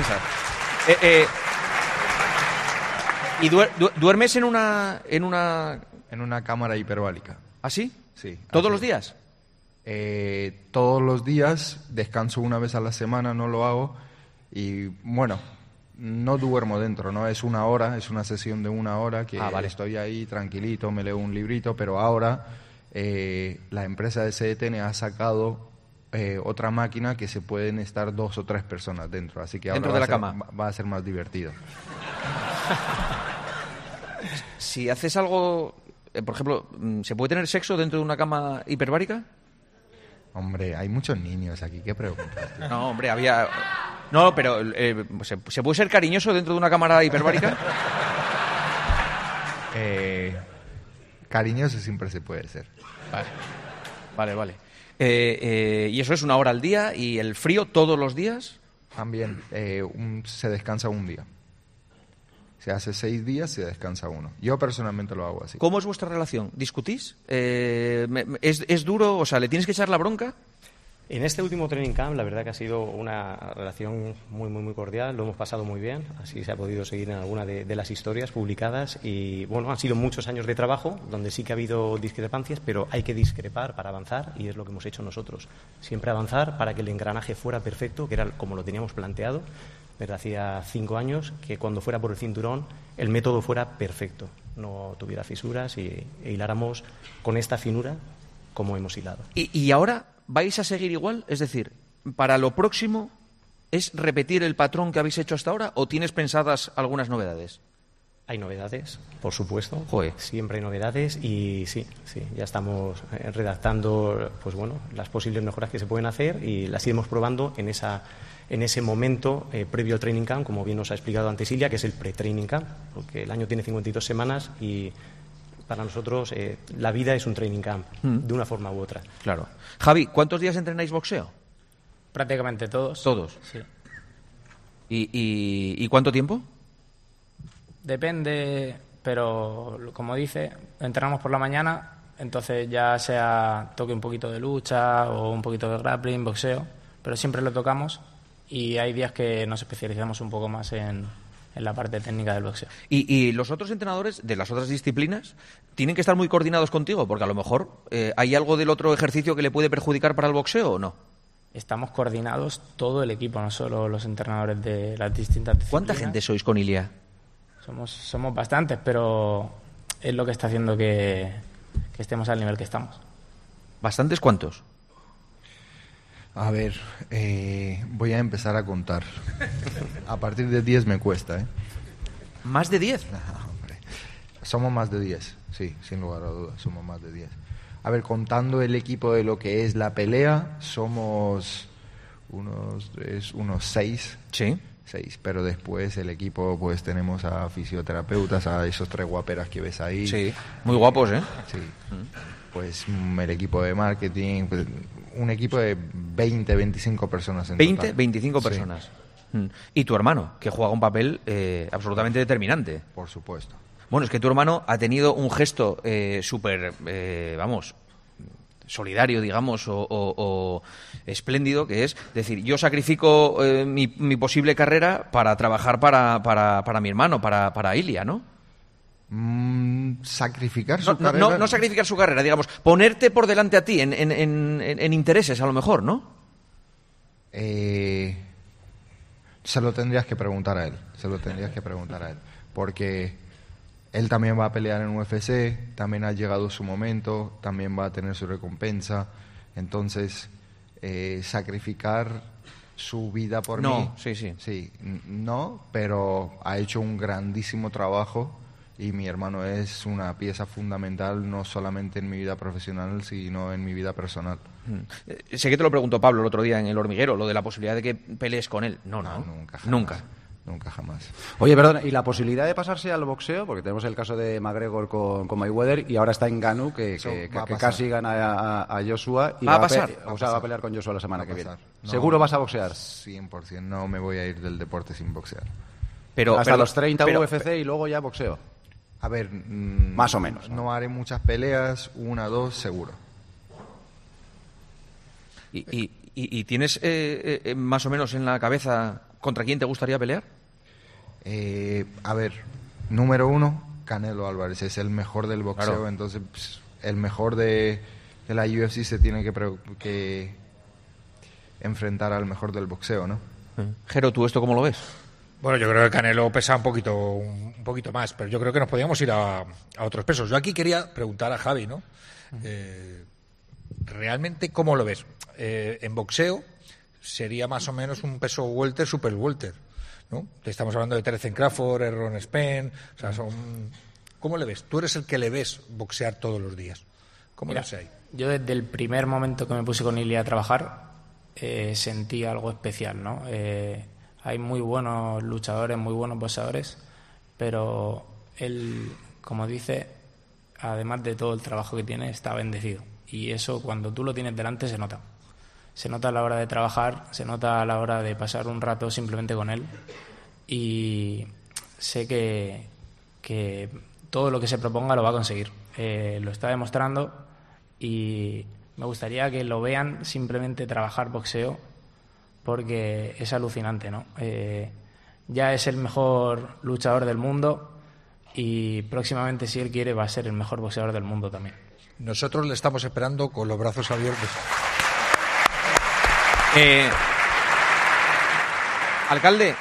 ¿Y duermes en una cámara hiperbárica? ¿Ah, sí? Sí. ¿Todos los días? Todos los días, descanso una vez a la semana, no lo hago. Y bueno, no duermo dentro, ¿no? Es una hora, es una sesión de 1 hora que estoy ahí tranquilito, me leo un librito, pero ahora la empresa de CDTN ha sacado otra máquina que se pueden estar 2 o 3 personas dentro, así que dentro ahora de la cama va a ser más divertido. Si haces algo, por ejemplo, ¿se puede tener sexo dentro de una cama hiperbárica? Hombre, hay muchos niños aquí, ¿qué preguntas? No, hombre, había... No, pero ¿se puede ser cariñoso dentro de una cámara hiperbárica? Cariñoso siempre se puede ser. Vale. ¿Y eso es 1 hora al día? ¿Y el frío todos los días? También, se descansa 1 día. Se hace 6 días, se descansa 1. Yo personalmente lo hago así. ¿Cómo es vuestra relación? ¿Discutís? ¿Es duro? O sea, ¿le tienes que echar la bronca? En este último training camp, la verdad que ha sido una relación muy cordial, lo hemos pasado muy bien, así se ha podido seguir en alguna de las historias publicadas y, bueno, han sido muchos años de trabajo, donde sí que ha habido discrepancias, pero hay que discrepar para avanzar y es lo que hemos hecho nosotros. Siempre avanzar para que el engranaje fuera perfecto, que era como lo teníamos planteado desde hacía 5 años, que cuando fuera por el cinturón el método fuera perfecto, no tuviera fisuras e hiláramos con esta finura como hemos hilado. ¿Y ahora vais a seguir igual? Es decir, ¿para lo próximo es repetir el patrón que habéis hecho hasta ahora o tienes pensadas algunas novedades? Hay novedades, por supuesto. Joder. Siempre hay novedades y sí, ya estamos redactando pues bueno, las posibles mejoras que se pueden hacer y las iremos probando en ese momento previo al training camp, como bien nos ha explicado antes Ilia, que es el pre-training camp, porque el año tiene 52 semanas y para nosotros la vida es un training camp, de una forma u otra. Claro. Javi, ¿cuántos días entrenáis boxeo? Prácticamente todos. ¿Todos? Sí. ¿Y cuánto tiempo? Depende, pero como dice, entrenamos por la mañana, entonces ya sea toque un poquito de lucha o un poquito de grappling, boxeo, pero siempre lo tocamos y hay días que nos especializamos un poco más en la parte técnica del boxeo. ¿Y los otros entrenadores de las otras disciplinas tienen que estar muy coordinados contigo? Porque a lo mejor hay algo del otro ejercicio que le puede perjudicar para el boxeo o no. Estamos coordinados todo el equipo, no solo los entrenadores de las distintas disciplinas. ¿Cuánta gente sois con Ilia? Somos bastantes, pero es lo que está haciendo que estemos al nivel que estamos. ¿Bastantes cuántos? A ver, voy a empezar a contar. A partir de 10 me cuesta, ¿eh? ¿Más de 10? No, hombre. Somos más de 10, sí, sin lugar a dudas, somos más de 10. A ver, contando el equipo de lo que es la pelea, somos unos 6. Sí. 6, pero después el equipo, pues tenemos a fisioterapeutas, a esos 3 guaperas que ves ahí. Sí, muy guapos, ¿eh? Sí. Pues el equipo de marketing, pues, un equipo de 20, 25 personas en 20, total. 25 personas. Sí. Y tu hermano, que juega un papel absolutamente determinante. Por supuesto. Bueno, es que tu hermano ha tenido un gesto súper, solidario, digamos, o espléndido, que es decir, yo sacrifico mi posible carrera para trabajar para mi hermano, para Ilia, ¿no? Sacrificar su carrera. No sacrificar su carrera, digamos, ponerte por delante a ti en intereses, a lo mejor, ¿no? Se lo tendrías que preguntar a él. Porque él también va a pelear en UFC, también ha llegado su momento, también va a tener su recompensa. Entonces, sacrificar su vida por mí... Sí, no, pero ha hecho un grandísimo trabajo y mi hermano es una pieza fundamental no solamente en mi vida profesional, sino en mi vida personal. Sé que te lo preguntó Pablo el otro día en El Hormiguero, lo de la posibilidad de que pelees con él. No, Nunca jamás. Oye, perdón, ¿y la posibilidad de pasarse al boxeo? Porque tenemos el caso de McGregor con Mayweather y ahora está en Ngannou, que casi gana a Joshua. Y ¿Va a pasar? Va a pelear con Joshua la semana que viene. No, ¿Seguro vas a boxear? 100%, no me voy a ir del deporte sin boxear. Hasta los 30 UFC y luego ya boxeo. A ver... más o menos. No haré muchas peleas, 1, 2, seguro. ¿Y tienes más o menos en la cabeza contra quién te gustaría pelear? A ver, número 1, Canelo Álvarez. Es el mejor del boxeo, Claro. entonces el mejor de la UFC se tiene que enfrentar al mejor del boxeo, ¿no? Jero, ¿tú esto cómo lo ves? Bueno, yo creo que Canelo pesa un poquito más, pero yo creo que nos podíamos ir a otros pesos. Yo aquí quería preguntar a Javi, ¿no? ¿Realmente cómo lo ves? En boxeo sería más o menos un peso welter, super welter, ¿no? Estamos hablando de Terence Crawford, Errol Spence, o sea, ¿cómo le ves? Tú eres el que le ves boxear todos los días. ¿Cómo lo ves ahí? Yo desde el primer momento que me puse con Ilia a trabajar sentí algo especial, ¿no? Hay muy buenos luchadores, muy buenos boxeadores, pero él, como dice, además de todo el trabajo que tiene, está bendecido. Y eso, cuando tú lo tienes delante, se nota. Se nota a la hora de trabajar, se nota a la hora de pasar un rato simplemente con él. Y sé que todo lo que se proponga lo va a conseguir. Lo está demostrando y me gustaría que lo vean simplemente trabajar boxeo, porque es alucinante, ¿no? Ya es el mejor luchador del mundo y próximamente, si él quiere, va a ser el mejor boxeador del mundo también. Nosotros le estamos esperando con los brazos abiertos. Alcalde,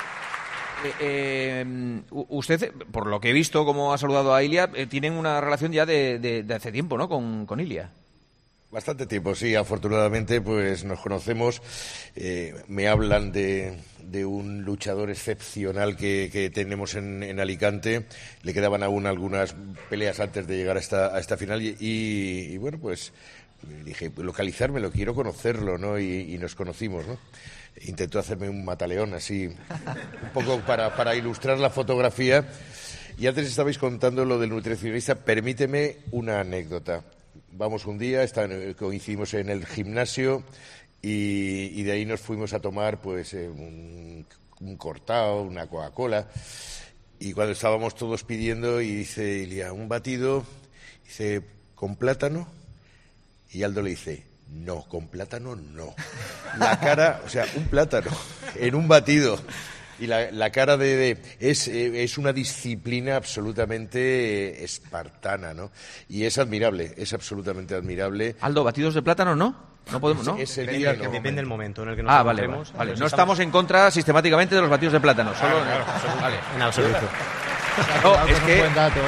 usted, por lo que he visto, como ha saludado a Ilia, tienen una relación ya de hace tiempo, ¿no? Con Ilia. Bastante tiempo, sí. Afortunadamente, pues nos conocemos. Me hablan de un luchador excepcional que tenemos en Alicante. Le quedaban aún algunas peleas antes de llegar a esta final y bueno, pues dije, localizármelo, quiero conocerlo, ¿no? Y nos conocimos, ¿no? Intentó hacerme un mataleón así, un poco para ilustrar la fotografía. Y antes estabais contando lo del nutricionista. Permíteme una anécdota. Vamos un día, coincidimos en el gimnasio y de ahí nos fuimos a tomar pues un cortado, una Coca-Cola. Y cuando estábamos todos pidiendo, y dice Ilia, un batido, dice, ¿con plátano? Y Aldo le dice, no, con plátano no. La cara, o sea, un plátano en un batido. Y la cara es una disciplina absolutamente espartana, ¿no? Y es admirable, es absolutamente admirable. Aldo, ¿batidos de plátano no? No podemos, ¿no? Depende del momento en el que nos encontremos. Vale. No estamos en contra sistemáticamente de los batidos de plátano. Solo vale. En absoluto. No, es que... Buen dato, ¿eh?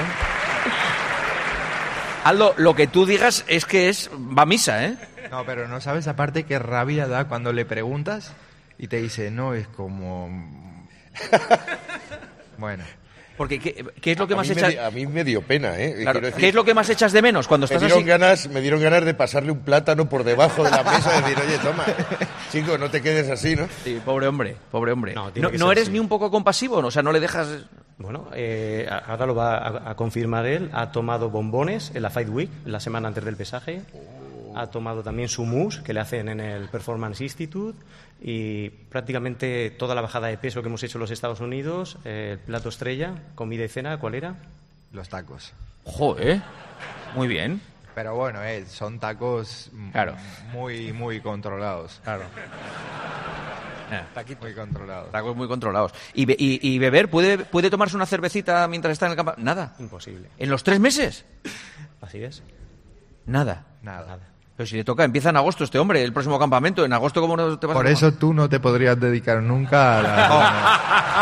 Aldo, lo que tú digas es que va a misa, ¿eh? No, pero no sabes aparte qué rabia da cuando le preguntas y te dice, no, es como... Bueno. Porque, ¿qué es lo que más echas? A mí me dio pena, ¿eh? Claro, ¿qué es lo que más echas de menos cuando estás así? Me dieron ganas de pasarle un plátano por debajo de la mesa y decir, oye, toma, chico, no te quedes así, ¿no? Sí, pobre hombre. ¿No eres así. ni un poco compasivo? O sea, ¿no le dejas...? Bueno, ahora lo va a confirmar él. Ha tomado bombones en la Fight Week, la semana antes del pesaje. Ha tomado también su mousse, que le hacen en el Performance Institute. Y prácticamente toda la bajada de peso que hemos hecho en los Estados Unidos, el plato estrella, comida y cena, ¿cuál era? Los tacos. Joder, muy bien. Pero bueno, son tacos muy, muy controlados. Claro. Muy controlados. Tacos muy controlados. ¿Y beber? ¿Puede tomarse una cervecita mientras está en el campo? Nada. Imposible. ¿En los 3 meses? Así es. Nada. Pero si le toca, empieza en agosto este hombre, el próximo campamento. ¿En agosto cómo no te vas a tomar? Por eso tú no te podrías dedicar nunca a la...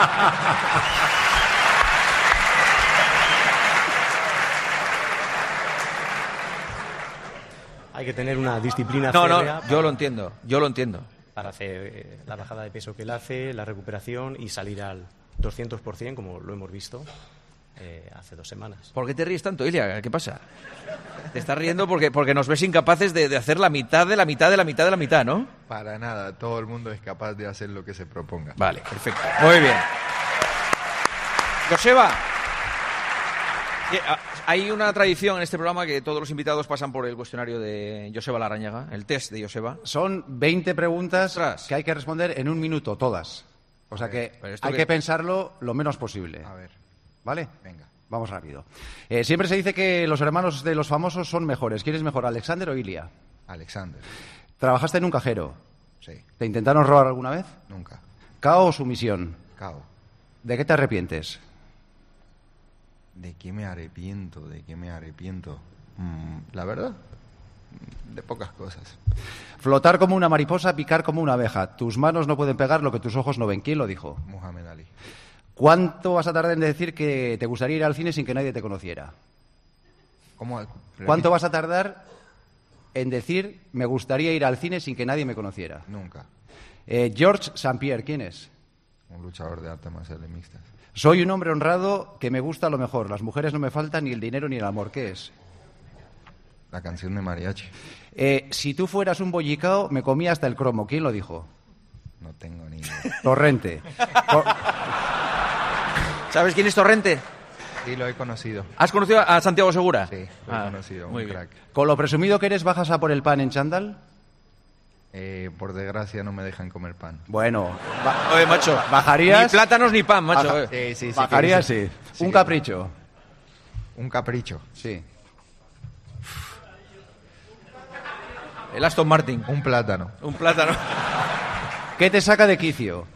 Hay que tener una disciplina férrea. No, yo lo entiendo. Para hacer la bajada de peso que él hace, la recuperación y salir al 200%, como lo hemos visto hace 2 semanas. ¿Por qué te ríes tanto, Ilia? ¿Qué pasa? Te estás riendo porque nos ves incapaces de hacer la mitad de la mitad de la mitad de la mitad, ¿no? Para nada, todo el mundo es capaz de hacer lo que se proponga. Vale, perfecto. Muy bien. Joseba, hay una tradición en este programa que todos los invitados pasan por el cuestionario de Joseba Larrañaga, el test de Joseba. Son 20 preguntas que hay que responder en 1 minuto, todas. O sea que hay que pensarlo lo menos posible. A ver. ¿Vale? Venga, vamos rápido. Siempre se dice que los hermanos de los famosos son mejores. ¿Quién es mejor, Alexander o Ilia? Alexander. ¿Trabajaste en un cajero? Sí. ¿Te intentaron robar alguna vez? Nunca. ¿Cao o sumisión? Cao. ¿De qué te arrepientes? ¿De qué me arrepiento? La verdad, de pocas cosas. Flotar como una mariposa, picar como una abeja. Tus manos no pueden pegar lo que tus ojos no ven. ¿Quién lo dijo? Muhammad Ali. ¿Cuánto vas a tardar en decir que te gustaría ir al cine sin que nadie te conociera? ¿Cuánto vas a tardar en decir me gustaría ir al cine sin que nadie me conociera? Nunca. George St. Pierre, ¿quién es? Un luchador de artes marciales mixtas. Soy un hombre honrado que me gusta lo mejor. Las mujeres no me faltan ni el dinero ni el amor. ¿Qué es? La canción de mariachi. Si tú fueras un bollicao, me comía hasta el cromo. ¿Quién lo dijo? No tengo ni idea. Torrente. ¿Sabes quién es Torrente? Sí, lo he conocido. ¿Has conocido a Santiago Segura? Sí, lo he conocido. Muy un bien. crack. ¿Con lo presumido que eres bajas a por el pan en chándal? Por desgracia no me dejan comer pan. Bueno. Oye, macho. ¿Bajarías? Ni plátanos ni pan, macho. Sí. ¿Bajarías? Sí. Un capricho. Un capricho. Sí. El Aston Martin. Un plátano. Un plátano. ¿Qué te saca de quicio?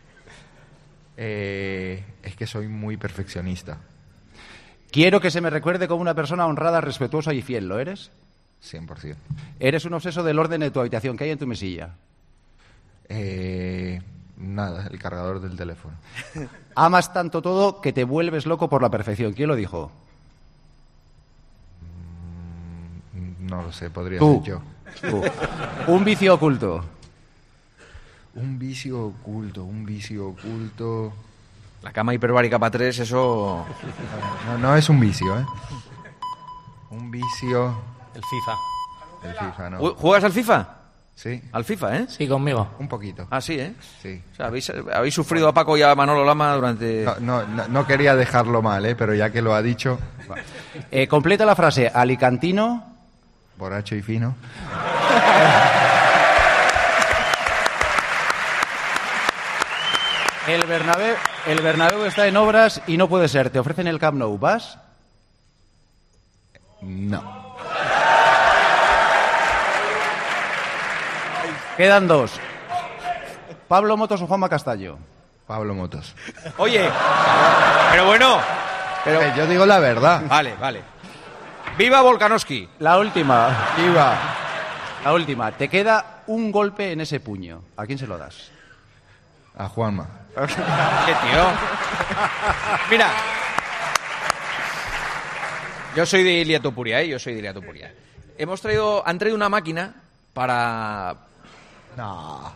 Es que soy muy perfeccionista. Quiero que se me recuerde como una persona honrada, respetuosa y fiel. ¿Lo eres? 100%. ¿Eres un obseso del orden de tu habitación? ¿Qué hay en tu mesilla? Nada, el cargador del teléfono. Amas tanto todo que te vuelves loco por la perfección. ¿Quién lo dijo? No lo sé, podría Tú. ser yo. Tú. Un vicio oculto. Un vicio oculto. La cama hiperbárica para 3, eso... No es un vicio, ¿eh? Un vicio... El FIFA. El FIFA, no. ¿Juegas al FIFA? Sí. ¿Al FIFA, eh? Sí, conmigo. Un poquito. Ah, sí, ¿eh? Sí. O sea, habéis sufrido a Paco y a Manolo Lama durante... No quería dejarlo mal, ¿eh? Pero ya que lo ha dicho... Completa la frase. Alicantino... Borracho y fino. El Bernabéu está en obras y no puede ser. Te ofrecen el Camp Nou. ¿Vas? No. Quedan dos. ¿Pablo Motos o Juanma Castaño? Pablo Motos. Oye, pero bueno... Pero yo digo la verdad. Vale. ¡Viva Volkanovski! La última. ¡Viva! La última. Te queda un golpe en ese puño. ¿A quién se lo das? A Juanma. ¡Qué tío! Mira. Yo soy de Ilia Topuria, ¿eh? Han traído una máquina para... No.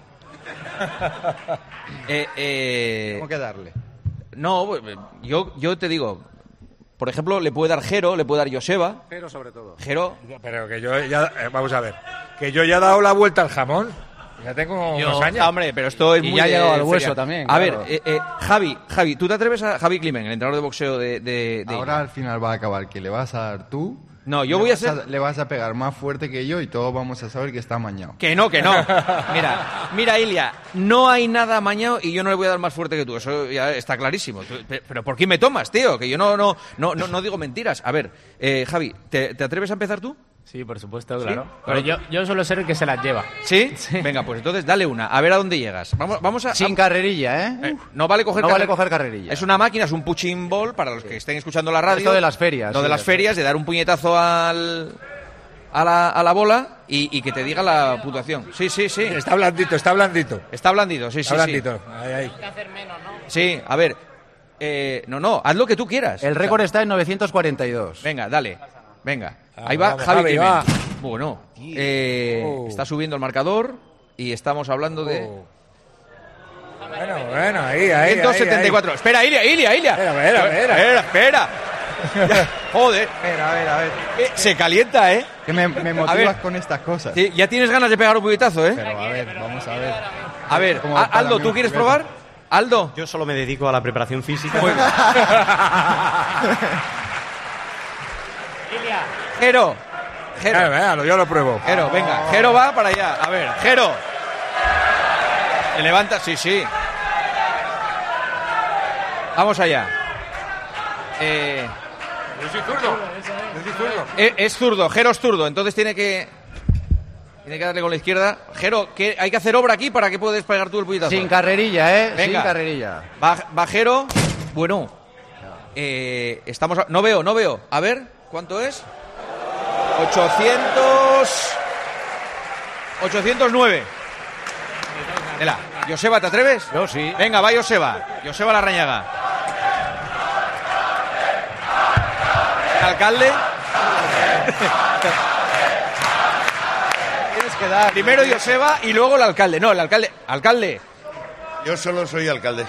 ¿Cómo que darle? No, yo te digo... Por ejemplo, le puede dar Jero, le puede dar Joseba. Jero sobre todo. Jero. Pero que yo ya... vamos a ver. Que yo ya he dado la vuelta al jamón. Ya tengo unos años. Hombre, pero esto es y muy... ya ha llegado al hueso feria. también. A claro. ver, Javi, ¿tú te atreves a... Javi Climen, el entrenador de boxeo de Ahora al final va a acabar que le vas a dar tú... No, yo voy a hacer... Le vas a pegar más fuerte que yo y todos vamos a saber que está amañado. Que no. Mira, Ilia, no hay nada amañado y yo no le voy a dar más fuerte que tú. Eso ya está clarísimo. Pero ¿por qué me tomas, tío? Que yo no digo mentiras. A ver, Javi, ¿te atreves a empezar tú? Sí, por supuesto, claro. ¿Sí? Pero yo suelo ser el que se las lleva. ¿Sí? Venga, pues entonces dale una. A ver a dónde llegas. Vamos a... Sin carrerilla, ¿eh? No vale coger carrerilla. Es una máquina, es un punching ball para los que estén escuchando la radio. Esto de las ferias. Lo de las ferias, de dar un puñetazo a la bola y que te diga la puntuación. Sí. Está blandito. Está blandito, sí. Está blandito. Ahí. Hay que hacer menos, ¿no? Sí, a ver. Haz lo que tú quieras. El récord está en 942. Venga, dale. Venga. Ahí va vamos, Javi Javi, Climent. va. Bueno, está subiendo el marcador y estamos hablando de... Bueno, ahí. 174. Espera, Ilia. Espera. Joder. A ver. Se calienta, ¿eh? Que me motivas con estas cosas. Sí, ya tienes ganas de pegar un puñetazo, ¿eh? Pero a ver, vamos a ver. A ver, Aldo, ¿tú quieres probar? Aldo. Yo solo me dedico a la preparación física. Jero. Yo lo pruebo. Jero, venga. Jero va para allá. A ver, Jero. Te levanta, sí. Vamos allá. Yo soy zurdo. Es zurdo, Jero es zurdo, entonces tiene que... Tiene que darle con la izquierda. Jero, ¿qué hay que hacer obra aquí para que puedas pegar tú el puñetazo? Sin carrerilla, ¿eh? Venga. Sin carrerilla. Va Jero. Bueno. Estamos... No veo. A ver, ¿cuánto es? 809. Vela. Joseba, ¿te atreves? Yo sí. Venga, va Joseba. Joseba Larrañaga. Alcalde. Tienes que dar. Primero Joseba y luego el alcalde. No, el alcalde. Alcalde. Yo solo soy alcalde.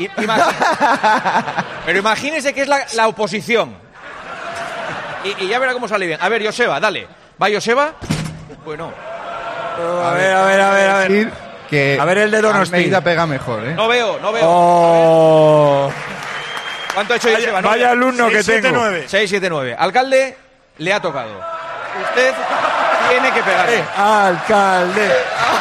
Pero imagínese que es la oposición. Y ya verá cómo sale bien. A ver, Joseba, dale. ¿Va Joseba? Bueno. A ver. Que a ver el de Donosti. Almeida pega mejor, ¿eh? No veo. Oh. ¿Cuánto ha hecho Joseba? Vaya alumno que tengo. 6-7-9. Alcalde, le ha tocado. Usted tiene que pegar. Alcalde.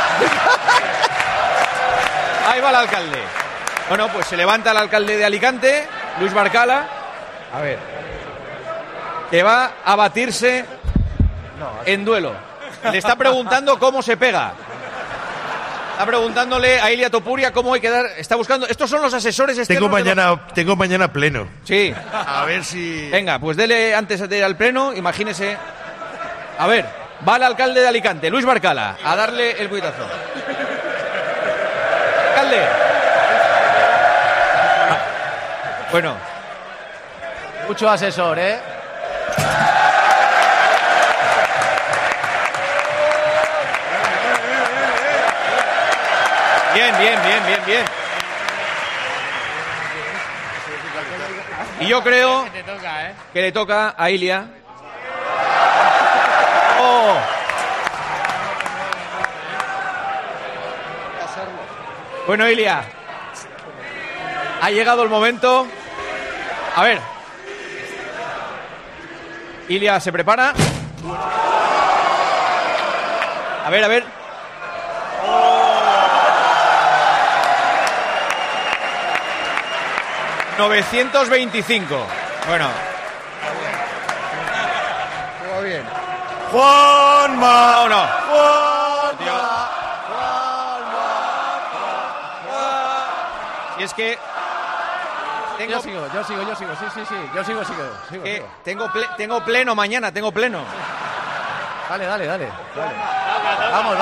Ahí va el alcalde. Bueno, pues se levanta el alcalde de Alicante, Luis Barcala. A ver. Que va a batirse en duelo. Le está preguntando cómo se pega. Está preguntándole a Ilia Topuria cómo hay que dar. Está buscando. Estos son los asesores externos. Tengo mañana pleno. Sí. A ver si. Venga, pues dele antes de ir al pleno. Imagínese. A ver, va el alcalde de Alicante, Luis Barcala, a darle el puñetazo. Alcalde. Bueno. Mucho asesor, ¿eh? Bien. Y yo creo que le toca a Ilia. ¡Oh! Bueno, Ilia, ha llegado el momento. A ver. Ilia se prepara. A ver. 925. Bueno. Juega bien. Juanma. No. Y es que Yo sigo. Sí. Yo sigo. tengo pleno mañana, tengo pleno. Dale. Vamos.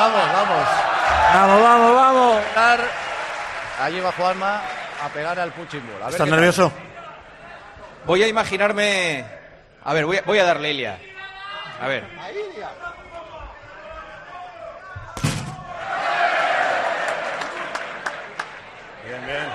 Vamos. Allí va Juanma a pegar al punching ball. ¿Estás nervioso? Voy a imaginarme... A ver, voy a darle Ilia. A ver. Bien.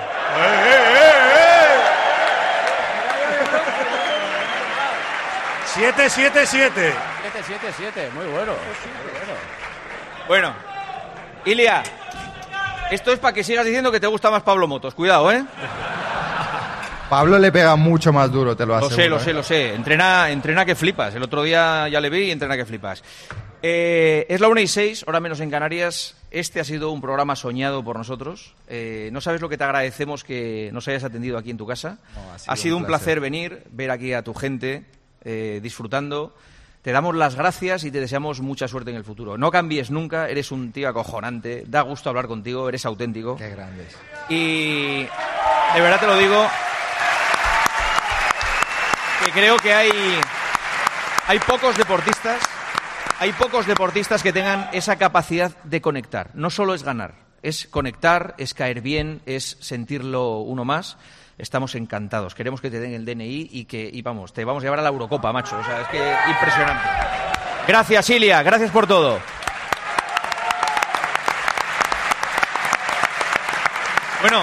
7-7-7. 7, muy bueno. Bueno, Ilia, esto es para que sigas diciendo que te gusta más Pablo Motos. Cuidado, ¿eh? Pablo le pega mucho más duro, te lo aseguro. Lo sé. Entrena que flipas. El otro día ya le vi y entrena que flipas. Es la 1:06, hora menos en Canarias. Este ha sido un programa soñado por nosotros. No sabes lo que te agradecemos que nos hayas atendido aquí en tu casa. No, ha sido un placer venir, ver aquí a tu gente disfrutando. Te damos las gracias y te deseamos mucha suerte en el futuro. No cambies nunca, eres un tío acojonante, da gusto hablar contigo, eres auténtico. Qué grandes. Y de verdad te lo digo, que creo que hay pocos deportistas que tengan esa capacidad de conectar. No solo es ganar, es conectar, es caer bien, es sentirlo uno más. Estamos encantados. Queremos que te den el DNI y vamos, te vamos a llevar a la Eurocopa, macho. O sea, es que impresionante. Gracias, Ilia. Gracias por todo. Bueno,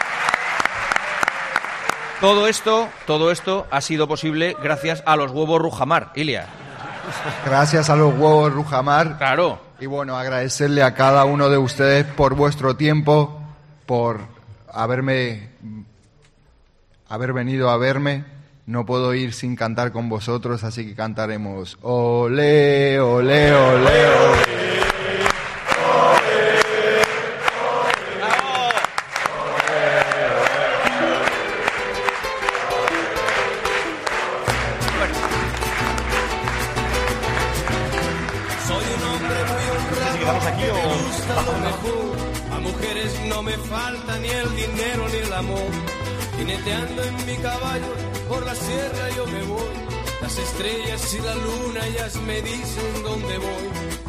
todo esto ha sido posible gracias a los huevos Rujamar, Ilia. Gracias a los huevos Rujamar. Claro. Y bueno, agradecerle a cada uno de ustedes por vuestro tiempo, por haber venido a verme. No puedo ir sin cantar con vosotros, así que cantaremos Olé, olé, olé, olé. Aquí el amor. Jineteando en mi caballo, por la sierra yo me voy. Las estrellas y la luna ellas me dicen dónde voy.